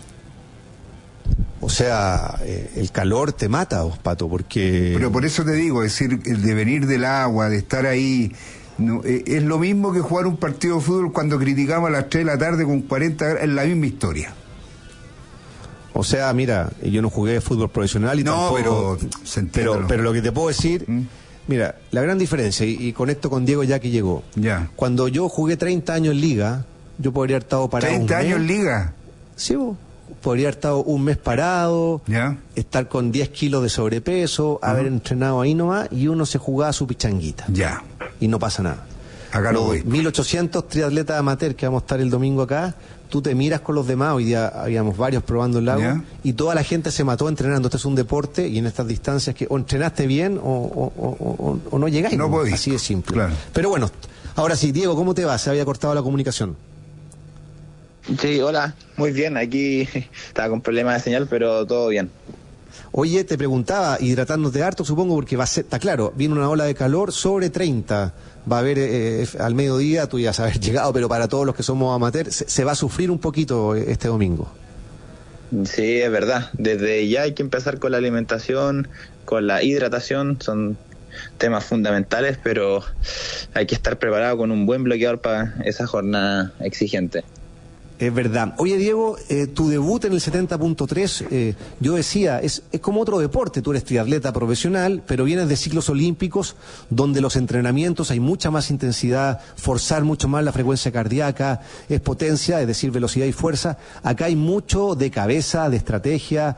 O sea, el calor te mata, Pato, porque... Pero por eso te digo, es decir, el de venir del agua, de estar ahí... No, es lo mismo que jugar un partido de fútbol cuando criticamos a las 3 de la tarde con 40 grados, es la misma historia. O sea, mira, yo no jugué fútbol profesional y tampoco... Pero lo que te puedo decir, mira, la gran diferencia, y conecto con Diego ya que llegó. Ya. Cuando yo jugué 30 años en liga, yo podría haber estado parado ¿30 años en liga? Sí, podría haber estado un mes parado, ya, estar con 10 kilos de sobrepeso, haber entrenado ahí nomás, y uno se jugaba su pichanguita. Ya. Y no pasa nada. Acá lo voy. 1800 triatletas amateur que vamos a estar el domingo acá, tú te miras con los demás, hoy día habíamos varios probando el lago, y toda la gente se mató entrenando. Este es un deporte, y en estas distancias que o entrenaste bien o no llegáis. No podís. Así de simple. Claro. Pero bueno, ahora sí, Diego, ¿cómo te va? Se había cortado la comunicación. Sí, hola, muy bien, aquí estaba con problemas de señal, pero todo bien. Oye, te preguntaba, hidratándote harto, supongo, porque va a ser, está claro, viene una ola de calor sobre 30, va a haber al mediodía, tú ya has haber llegado, pero para todos los que somos amateurs, se va a sufrir un poquito este domingo. Sí, es verdad, desde ya hay que empezar con la alimentación, con la hidratación, son temas fundamentales, pero hay que estar preparado con un buen bloqueador para esa jornada exigente. Es verdad. Oye, Diego, tu debut en el 70.3, yo decía, es como otro deporte. Tú eres triatleta profesional, pero vienes de ciclos olímpicos, donde los entrenamientos hay mucha más intensidad, forzar mucho más la frecuencia cardíaca, es potencia, es decir, velocidad y fuerza. Acá hay mucho de cabeza, de estrategia,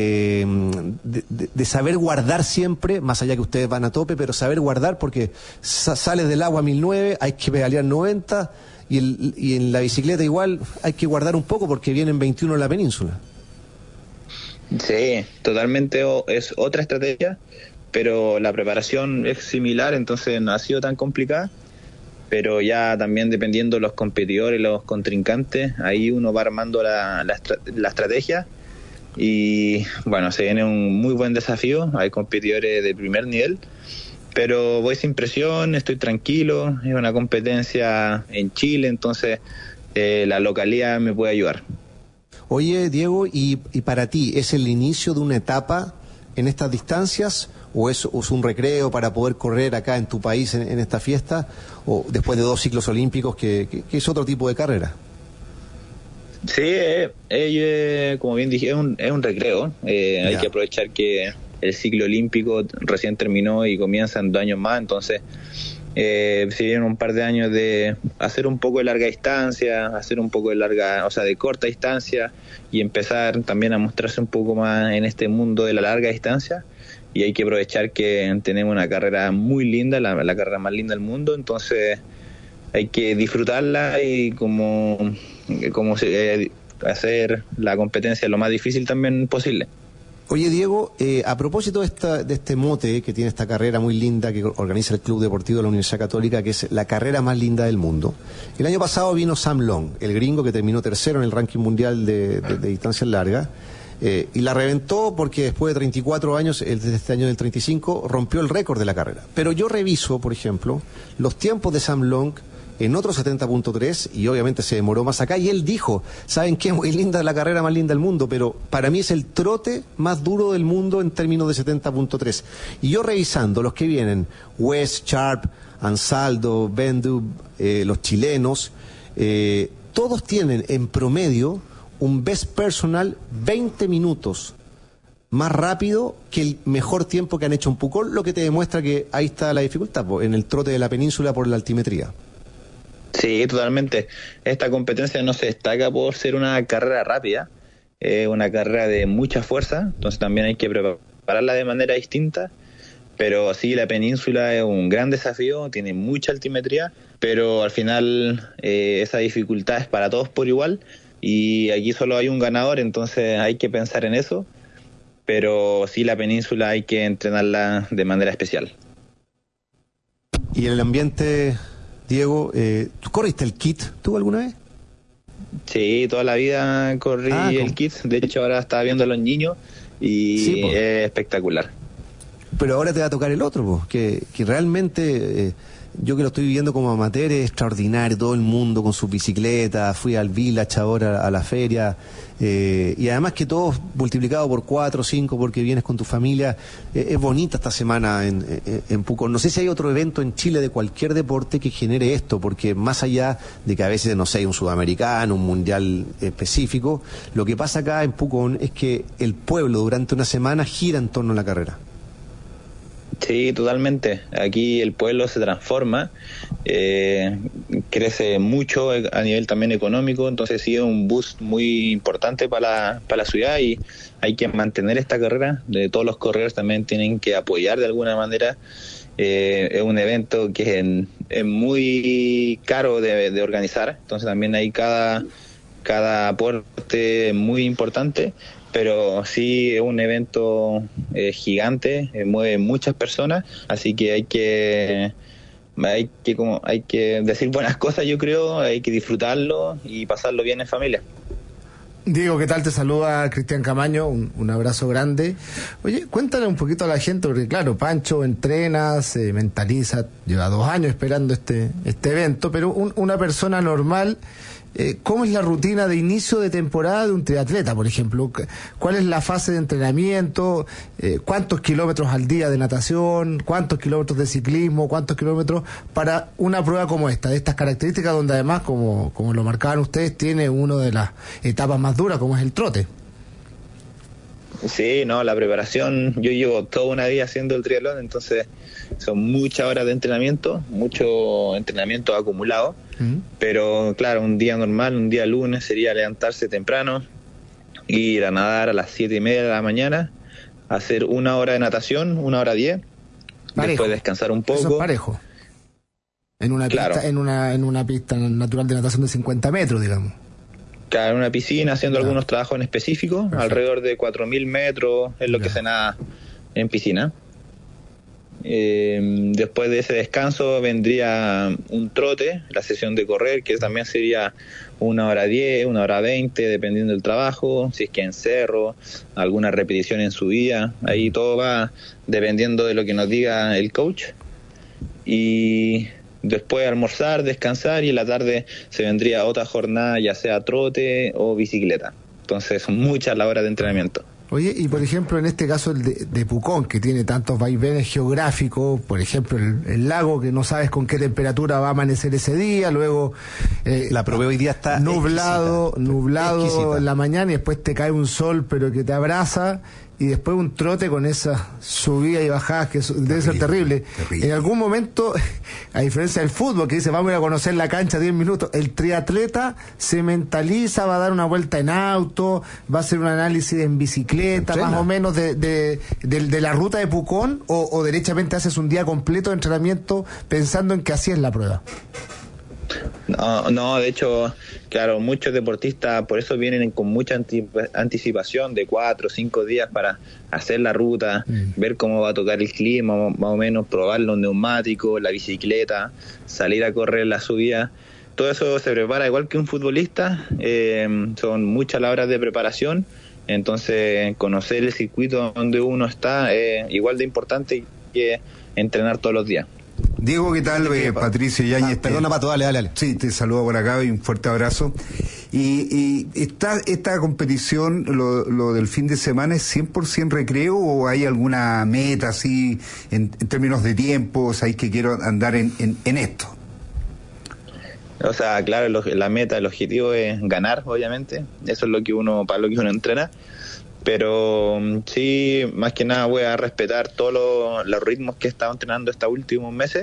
de saber guardar siempre, más allá que ustedes van a tope, pero saber guardar, porque sales del agua a 1009, hay que pedalear 90, y en la bicicleta igual hay que guardar un poco porque vienen 21 en la península. Sí, totalmente es otra estrategia, pero la preparación es similar, entonces no ha sido tan complicada. pero ya también dependiendo de los competidores y los contrincantes, ahí uno va armando la estrategia. Y bueno, se viene un muy buen desafío, hay competidores de primer nivel, pero voy sin presión, estoy tranquilo, es una competencia en Chile, entonces la localidad me puede ayudar. Oye, Diego, ¿y para ti es el inicio de una etapa en estas distancias o es un recreo para poder correr acá en tu país en esta fiesta, o después de 2 ciclos olímpicos que es otro tipo de carrera? Sí, como bien dije, es un recreo. Hay que aprovechar que el ciclo olímpico recién terminó y comienza en 2 años más, entonces si vienen un par de años de hacer un poco de larga distancia, hacer un poco de corta distancia y empezar también a mostrarse un poco más en este mundo de la larga distancia. Y hay que aprovechar que tenemos una carrera muy linda, la carrera más linda del mundo, entonces hay que disfrutarla y hacer la competencia lo más difícil también posible. Oye, Diego, a propósito de este mote que tiene esta carrera muy linda que organiza el Club Deportivo de la Universidad Católica, que es la carrera más linda del mundo, el año pasado vino Sam Long, el gringo que terminó tercero en el ranking mundial de distancias largas, y la reventó porque después de 34 años, desde este año del 35, rompió el récord de la carrera. Pero yo reviso, por ejemplo, los tiempos de Sam Long en otro 70.3 y obviamente se demoró más acá, y él dijo, ¿saben qué? Muy linda, la carrera más linda del mundo, pero para mí es el trote más duro del mundo en términos de 70.3. Y yo revisando los que vienen, West, Sharp, Ansaldo, Bendu, los chilenos, todos tienen en promedio un best personal 20 minutos más rápido que el mejor tiempo que han hecho en Pucón, lo que te demuestra que ahí está la dificultad, en el trote de la península por la altimetría. Sí, totalmente. Esta competencia no se destaca por ser una carrera rápida, una carrera de mucha fuerza, entonces también hay que prepararla de manera distinta, pero sí, la península es un gran desafío, tiene mucha altimetría, pero al final esa dificultad es para todos por igual, y aquí solo hay un ganador, entonces hay que pensar en eso, pero sí, la península hay que entrenarla de manera especial. ¿Y en el ambiente, Diego, tú corriste el kit tú alguna vez? Sí, toda la vida corrí el kit, de hecho ahora estaba viendo a los niños y sí, es espectacular. Pero ahora te va a tocar el otro, que realmente yo que lo estoy viviendo como amateur es extraordinario, todo el mundo con su bicicleta, fui al Village ahora a la feria, y además que todo multiplicado por 4 o 5 porque vienes con tu familia. Es bonita esta semana en Pucón. No sé si hay otro evento en Chile de cualquier deporte que genere esto, porque más allá de que a veces, no sé, un sudamericano, un mundial específico, lo que pasa acá en Pucón es que el pueblo durante una semana gira en torno a la carrera. Sí, totalmente. Aquí el pueblo se transforma, crece mucho a nivel también económico, entonces sí es un boost muy importante para la ciudad, y hay que mantener esta carrera. De todos los corredores también tienen que apoyar de alguna manera. Es un evento que es muy caro de organizar, entonces también hay cada aporte muy importante. Pero sí es un evento gigante, mueve muchas personas, así que hay que decir buenas cosas, yo creo, hay que disfrutarlo y pasarlo bien en familia. Diego, ¿qué tal? Te saluda Cristian Camaño, un abrazo grande. Oye, cuéntale un poquito a la gente, porque claro, Pancho entrena, se mentaliza, lleva 2 años esperando este evento, pero una persona normal, ¿cómo es la rutina de inicio de temporada de un triatleta, por ejemplo? ¿Cuál es la fase de entrenamiento? ¿Cuántos kilómetros al día de natación? ¿Cuántos kilómetros de ciclismo? ¿Cuántos kilómetros para una prueba como esta, de estas características, donde además, como lo marcaban ustedes, tiene una de las etapas más duras, como es el trote? Sí, no, la preparación, yo llevo toda una vida haciendo el triatlón, entonces son muchas horas de entrenamiento, mucho entrenamiento acumulado. Pero claro, un día normal, un día lunes sería levantarse temprano, ir a nadar a las 7:30 de la mañana, hacer 1 hora de natación, 1:10, después descansar un poco. Eso es parejo. En una pista, en una pista natural de natación de 50 metros, digamos. Claro, en una piscina, haciendo algunos trabajos en específico. Perfecto. Alrededor de 4.000 metros es lo que se nada en piscina. Después de ese descanso vendría un trote, la sesión de correr, que también sería 1h10, 1h20, dependiendo del trabajo, si es que en cerro, alguna repetición en subida, ahí todo va dependiendo de lo que nos diga el coach. Y después almorzar, descansar, y en la tarde se vendría otra jornada, ya sea trote o bicicleta. Entonces son muchas las horas de entrenamiento. Oye, y por ejemplo, en este caso el de Pucón, que tiene tantos vaivenes geográficos, por ejemplo, el lago, que no sabes con qué temperatura va a amanecer ese día, luego la probé hoy día, está nublado exquisita. En la mañana, y después te cae un sol pero que te abraza, y después un trote con esas subidas y bajadas que debe ser terrible. En algún momento, a diferencia del fútbol, que dice vamos a ir a conocer la cancha 10 minutos, el triatleta se mentaliza, va a dar una vuelta en auto, va a hacer un análisis en bicicleta, más o menos de la ruta de Pucón, o derechamente haces un día completo de entrenamiento pensando en que así es la prueba. No, de hecho, claro, muchos deportistas por eso vienen con mucha anticipación de 4 o 5 días para hacer la ruta, ver cómo va a tocar el clima, más o menos, probar los neumáticos, la bicicleta, salir a correr la subida. Todo eso se prepara igual que un futbolista, son muchas las horas de preparación, entonces conocer el circuito donde uno está es igual de importante que entrenar todos los días. Diego, ¿qué tal? Patricio Yáñez. Perdona, Pato, dale. Sí, te saludo por acá y un fuerte abrazo. Y esta competición, lo del fin de semana, ¿es 100% recreo o hay alguna meta así en términos de tiempos? Hay que quiero andar en esto. O sea, claro, la meta, el objetivo es ganar, obviamente. Eso es para lo que uno entrena. Pero sí, más que nada voy a respetar todos los ritmos que he estado entrenando estos últimos meses.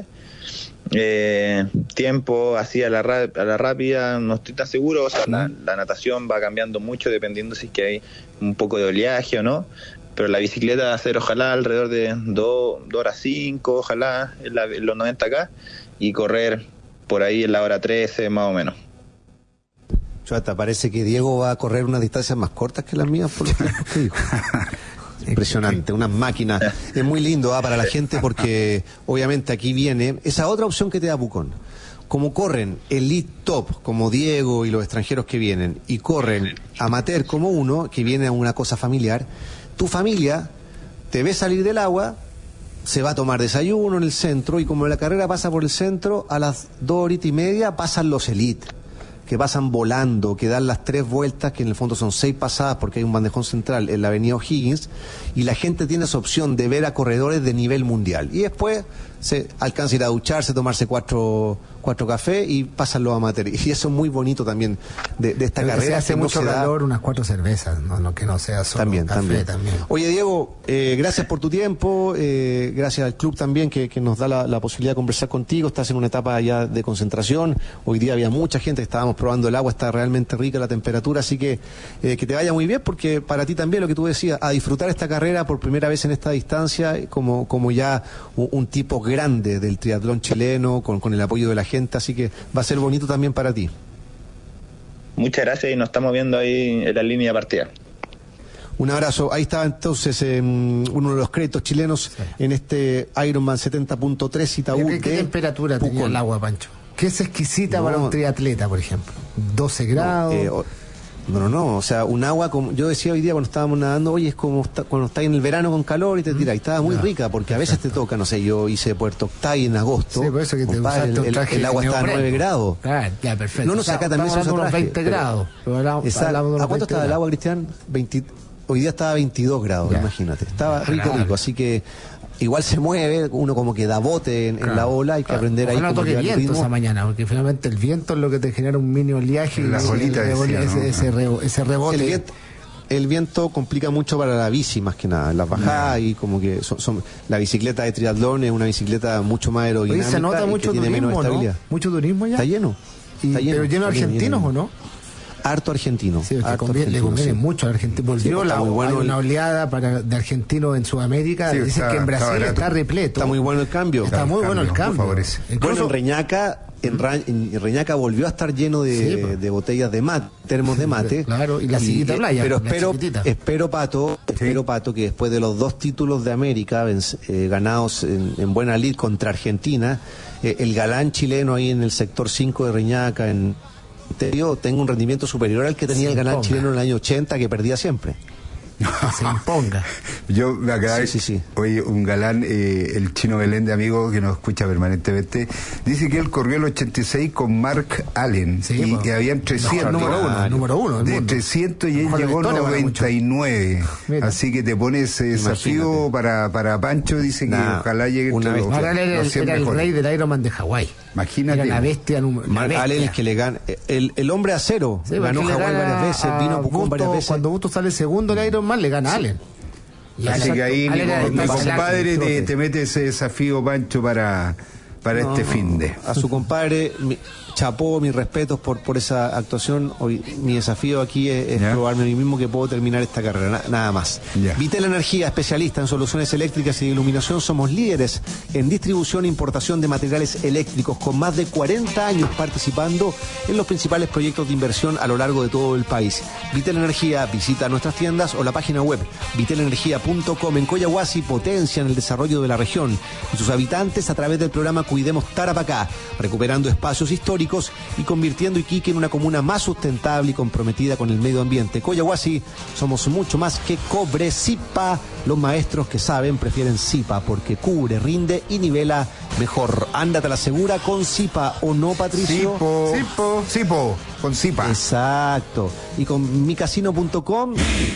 Tiempo así a la rápida no estoy tan seguro. O sea, la natación va cambiando mucho dependiendo si es que hay un poco de oleaje o no. Pero la bicicleta va a ser ojalá alrededor de 2h05, ojalá en los 90K, y correr por ahí en la hora 13 más o menos. Chuata, parece que Diego va a correr unas distancias más cortas que las mías por los tiempos que dijo. Impresionante, unas máquinas. Es muy lindo para la gente, porque obviamente aquí viene esa otra opción que te da Pucón. Como corren elite top como Diego y los extranjeros que vienen, y corren amateur como uno que viene a una cosa familiar, tu familia te ve salir del agua, se va a tomar desayuno en el centro, y como la carrera pasa por el centro, a las 2h30 pasan los elite, que pasan volando, que dan las 3 vueltas, que en el fondo son 6 pasadas porque hay un bandejón central en la avenida O'Higgins, y la gente tiene esa opción de ver a corredores de nivel mundial. Y después se alcanza a ir a ducharse, tomarse 4 cafés y pasan los amateurs. Y eso es muy bonito también de esta carrera. Se hace mucho calor, unas 4 cervezas, no que no sea solo café también. Oye, Diego, gracias por tu tiempo, gracias al club también que nos da la posibilidad de conversar contigo. Estás en una etapa ya de concentración. Hoy día había mucha gente, estábamos probando el agua, está realmente rica la temperatura, así que te vaya muy bien, porque para ti también, lo que tú decías, a disfrutar esta carrera por primera vez en esta distancia, como ya un tipo grande del triatlón chileno, con el apoyo de la gente, así que va a ser bonito también para ti. Muchas gracias, y nos estamos viendo ahí en la línea de partida. Un abrazo. Ahí estaba entonces uno de los créditos chilenos en este Ironman 70.3 Itaú. ¿Qué temperatura tenía el agua, Pancho? Que es exquisita para un triatleta, por ejemplo. 12 grados. No, o sea, un agua, como yo decía hoy día cuando estábamos nadando, oye, es como cuando estás en el verano con calor y te tiras, y estaba muy rica, porque a veces te toca, no sé, yo hice Puerto Octay en agosto, sí, por eso que el agua estaba a 9 grados. Ah, ya, perfecto. No, acá también se usa unos 20 grados. ¿A cuánto estaba el agua, Cristian? Hoy día estaba a 22 grados, imagínate. Estaba rico, así que igual se mueve, uno como que da bote en la ola, hay que aprender ahí. No toque viento esa mañana, porque finalmente el viento es lo que te genera un mini oleaje, y las bolitas, ese rebote. El viento complica mucho para la bici, más que nada, las bajadas, y como que la bicicleta de triatlón es una bicicleta mucho más aerodinámica. Oye, se nota mucho turismo, ¿no? Mucho turismo ya. Está lleno. Pero lleno de argentinos, ¿o no? Harto argentino. Sí, le conviene mucho al argentino. Volvió una oleada de argentinos en Sudamérica. Dicen que en Brasil está repleto. Está muy bueno el cambio. Está muy bueno el cambio. Bueno, en Reñaca en Reñaca volvió a estar lleno de botellas de mate, termos de mate. Claro, y la sillita playa. Pero espero, Pato, que después de los 2 títulos de América ganados en buena lid contra Argentina, el galán chileno ahí en el sector 5 de Reñaca, tenga un rendimiento superior al que tenía el galán chileno en el año 80, que perdía siempre. Se imponga. Yo me acabo oye, un galán, el Chino Belén de amigo que nos escucha permanentemente, dice que él corrió el 86 con Mark Allen y que habían 300 número uno de 300 y él llegó 99. Así que te pone ese desafío para Pancho, dice que ojalá llegue era el rey del Ironman de Hawái. Imagínate. Era la bestia Mark Allen es que le gana el hombre acero, ganó Hawái varias veces, vino Pucón varias veces. Cuando Busto sale segundo el Ironman le gana a Allen. Así que ahí mi compadre te mete ese desafío, Pancho, para este fin de. A su compadre, chapó, mis respetos por esa actuación. Hoy mi desafío aquí es probarme a mí mismo que puedo terminar esta carrera, nada más. Vitel Energía, especialista en soluciones eléctricas y de iluminación. Somos líderes en distribución e importación de materiales eléctricos, con más de 40 años participando en los principales proyectos de inversión a lo largo de todo el país. Vitel Energía, visita nuestras tiendas o la página web vitelenergia.com. En Coyahuasi potencian el desarrollo de la región y sus habitantes a través del programa Cuidemos Tarapacá, recuperando espacios históricos y convirtiendo Iquique en una comuna más sustentable y comprometida con el medio ambiente. Coyahuasi, somos mucho más que cobre. Zipa, los maestros que saben prefieren Zipa porque cubre, rinde y nivela mejor. Ándate a la segura con Zipa, ¿o no, Patricio? Zipo, con Zipa. Exacto. Y con micasino.com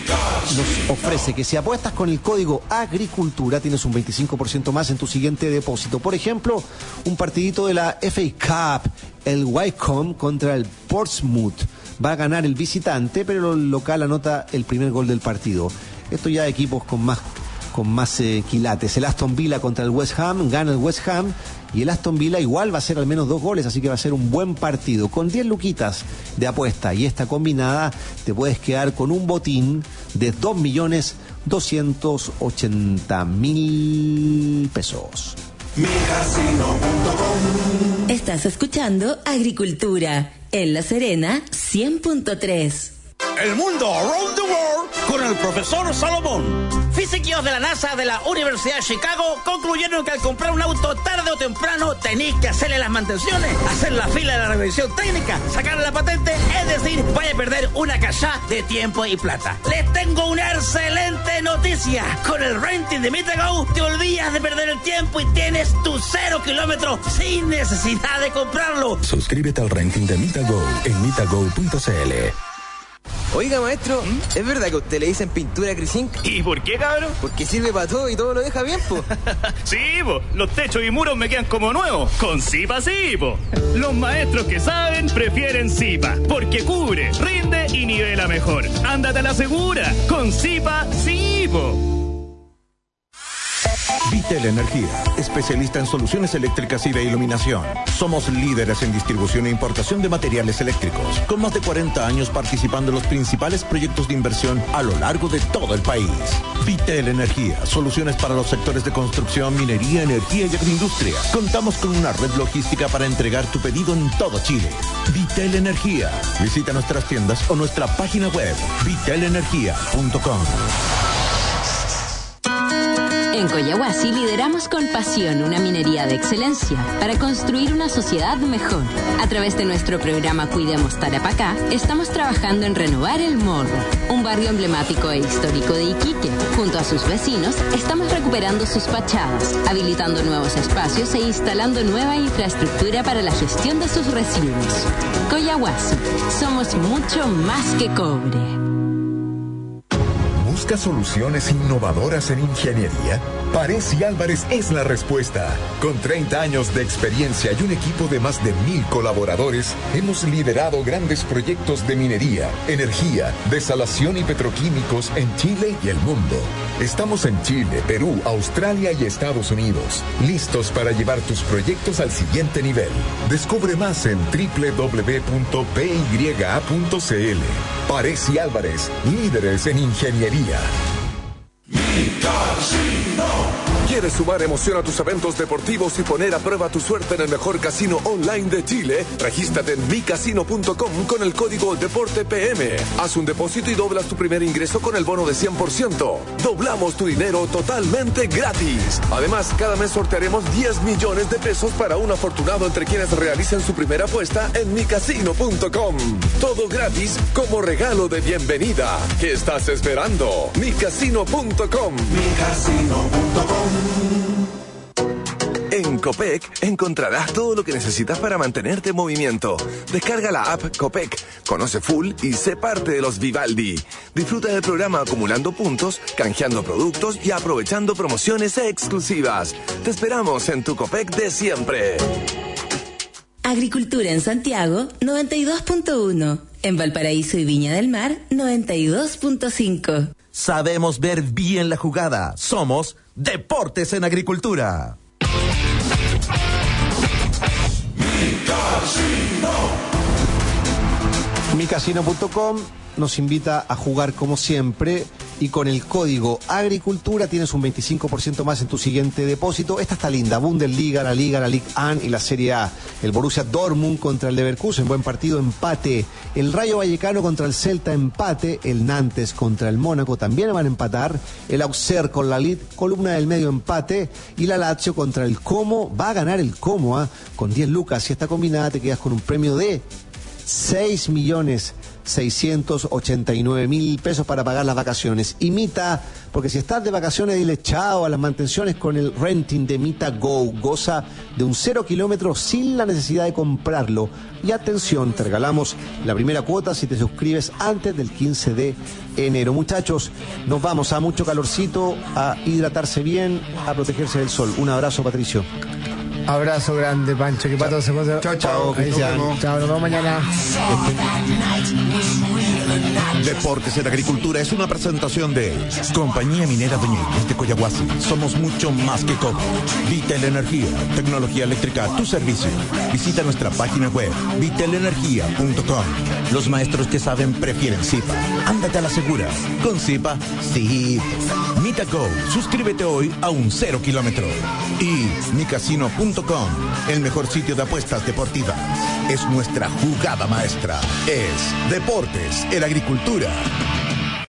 nos ofrece que si apuestas con el código Agricultura tienes un 25% más en tu siguiente depósito. Por ejemplo, un partidito de la FA Cup, el Wycombe contra el Portsmouth. Va a ganar el visitante, pero el local anota el primer gol del partido. Esto ya equipos con más quilates. El Aston Villa contra el West Ham, gana el West Ham, y el Aston Villa igual va a ser al menos 2 goles, así que va a ser un buen partido. Con 10 luquitas de apuesta y esta combinada te puedes quedar con un botín de 2.280.000 pesos. Estás escuchando Agricultura en La Serena 100.3. El mundo around the world con el profesor Salomón. Físicos de la NASA de la Universidad de Chicago concluyeron que al comprar un auto tarde o temprano tenéis que hacerle las mantenciones, hacer la fila de la revisión técnica, sacarle la patente, es decir, vaya a perder una cachá de tiempo y plata. Les tengo una excelente noticia. Con el renting de Mitago te olvidas de perder el tiempo y tienes tu 0 kilómetros sin necesidad de comprarlo. Suscríbete al renting de Mitago en mitago.cl. Oiga, maestro, ¿es verdad que a usted le dicen pintura Crisink? ¿Y por qué, cabrón? Porque sirve para todo y todo lo deja bien, po. Sí, po, los techos y muros me quedan como nuevos. Con Zipa sí, po. Los maestros que saben prefieren Zipa, porque cubre, rinde y nivela mejor. Ándate a la segura, con Zipa sí, po. Vitel Energía, especialista en soluciones eléctricas y de iluminación. Somos líderes en distribución e importación de materiales eléctricos, con más de 40 años participando en los principales proyectos de inversión a lo largo de todo el país. Vitel Energía, soluciones para los sectores de construcción, minería, energía y agroindustria. Contamos con una red logística para entregar tu pedido en todo Chile. Vitel Energía. Visita nuestras tiendas o nuestra página web, vitelenergia.com. En Coyahuasi lideramos con pasión una minería de excelencia para construir una sociedad mejor. A través de nuestro programa Cuidemos Tarapacá, estamos trabajando en renovar El Morro, un barrio emblemático e histórico de Iquique. Junto a sus vecinos, estamos recuperando sus fachadas, habilitando nuevos espacios e instalando nueva infraestructura para la gestión de sus residuos. Coyahuasi, somos mucho más que cobre. ¿Busca soluciones innovadoras en ingeniería? Parés y Álvarez es la respuesta. Con 30 años de experiencia y un equipo de más de 1,000 colaboradores, hemos liderado grandes proyectos de minería, energía, desalación y petroquímicos en Chile y el mundo. Estamos en Chile, Perú, Australia y Estados Unidos, listos para llevar tus proyectos al siguiente nivel. Descubre más en www.pya.cl. Parés y Álvarez, líderes en ingeniería. ¿Quieres sumar emoción a tus eventos deportivos y poner a prueba tu suerte en el mejor casino online de Chile? Regístrate en micasino.com con el código DEPORTEPM. Haz un depósito y doblas tu primer ingreso con el bono de 100%. Doblamos tu dinero totalmente gratis. Además, cada mes sortearemos 10 millones de pesos para un afortunado entre quienes realicen su primera apuesta en micasino.com. Todo gratis como regalo de bienvenida. ¿Qué estás esperando? micasino.com. En Copec encontrarás todo lo que necesitas para mantenerte en movimiento. Descarga la app Copec, conoce full y sé parte de los Vivaldi. Disfruta del programa acumulando puntos, canjeando productos y aprovechando promociones exclusivas. Te esperamos en tu Copec de siempre. Agricultura en Santiago, 92.1. En Valparaíso y Viña del Mar, 92.5. Sabemos ver bien la jugada. Somos Deportes en Agricultura. Micasino.com nos invita a jugar como siempre y con el código Agricultura tienes un 25% más en tu siguiente depósito. Esta está linda, Bundesliga, la Liga, la Ligue 1 y la Serie A. El Borussia Dortmund contra el Leverkusen, buen partido, empate. El Rayo Vallecano contra el Celta, empate. El Nantes contra el Mónaco también van a empatar. El Auxerre con la Lille, columna del medio, empate. Y la Lazio contra el Como, va a ganar el Como, con 10 lucas. Si está combinada te quedas con un premio de 6.689.000 pesos para pagar las vacaciones. Y Mita, porque si estás de vacaciones, dile chao a las mantenciones con el renting de Mita Go. Goza de un 0 kilómetro sin la necesidad de comprarlo. Y atención, te regalamos la primera cuota si te suscribes antes del 15 de enero. Muchachos, nos vamos a mucho calorcito, a hidratarse bien, a protegerse del sol. Un abrazo, Patricio. Abrazo grande, Pancho. Que pato se puede. Chao, chao. Chao, nos vemos mañana. Deportes en Agricultura es una presentación de Compañía Minera Doñiques de Coyahuasi. Somos mucho más que cobre. Vitel Energía, tecnología eléctrica a tu servicio. Visita nuestra página web, vitelenergia.com. Los maestros que saben prefieren Zipa. Ándate a la segura. Con Zipa, sí. Mita Go, suscríbete hoy a un 0 kilómetro. Y micasino.com, el mejor sitio de apuestas deportivas. Es nuestra jugada maestra. Es Deportes en Agricultura.